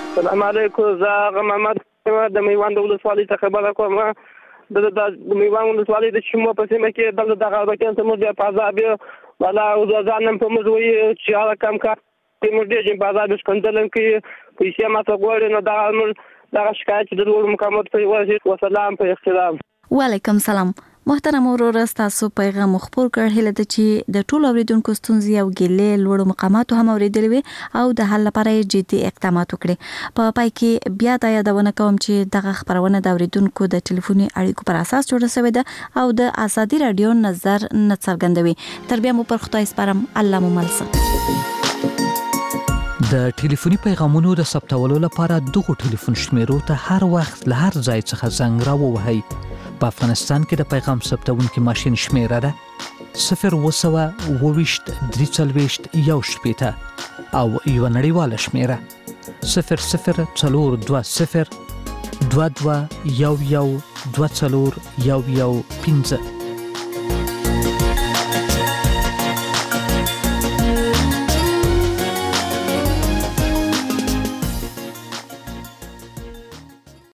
السلام علیکم. زه هغه محمد د میوند ولسوالۍ څخه خبره کوم. د میوند ولسوالۍ د شمو په سیمه کې دلته د غربکیان ته موږ د فضا بیا ولا او ځانم په موږ وی چې هغه کم کار موږ د جن فضا د سکندلم کې پیسې ماته غوړي نو دا موږ دا شکایت د ډول مقامات په واسطه وسلام په احترام. وعلیکم سلام. محترم ورور تاسو پیغام خبر کړ هله د چې د ټولو اوریدونکو ستونزې او ګیلې لوړ مقامات هم اوریدلې او د حل لپاره جدي اقدامات وکړي. په پای کې بیا دا یادونه کوم چې دغه خبرونه د اوریدونکو د ټلیفوني اړیکو پر اساس جوړه شوې ده او د ازادي رادیو نظر نه څرګندوي. تر بیا مو پر خدای سپارم. الله مو ملسه. د ټلیفوني پیغامونو د ثبتولو لپاره دغه ټلیفون شمیرو ته هر وخت له هر ځای څخه زنګ راووهئ. په افغانستان کې د پیغام ثبتونکو ماشين شمیره ده صفر وسوه وویشت درې څلوېښت یو شپېته او یو نړیواله شمیره صفر صفر څلور دوه صفر دوه دوه یو یو دوه څلور یو یو پنځه.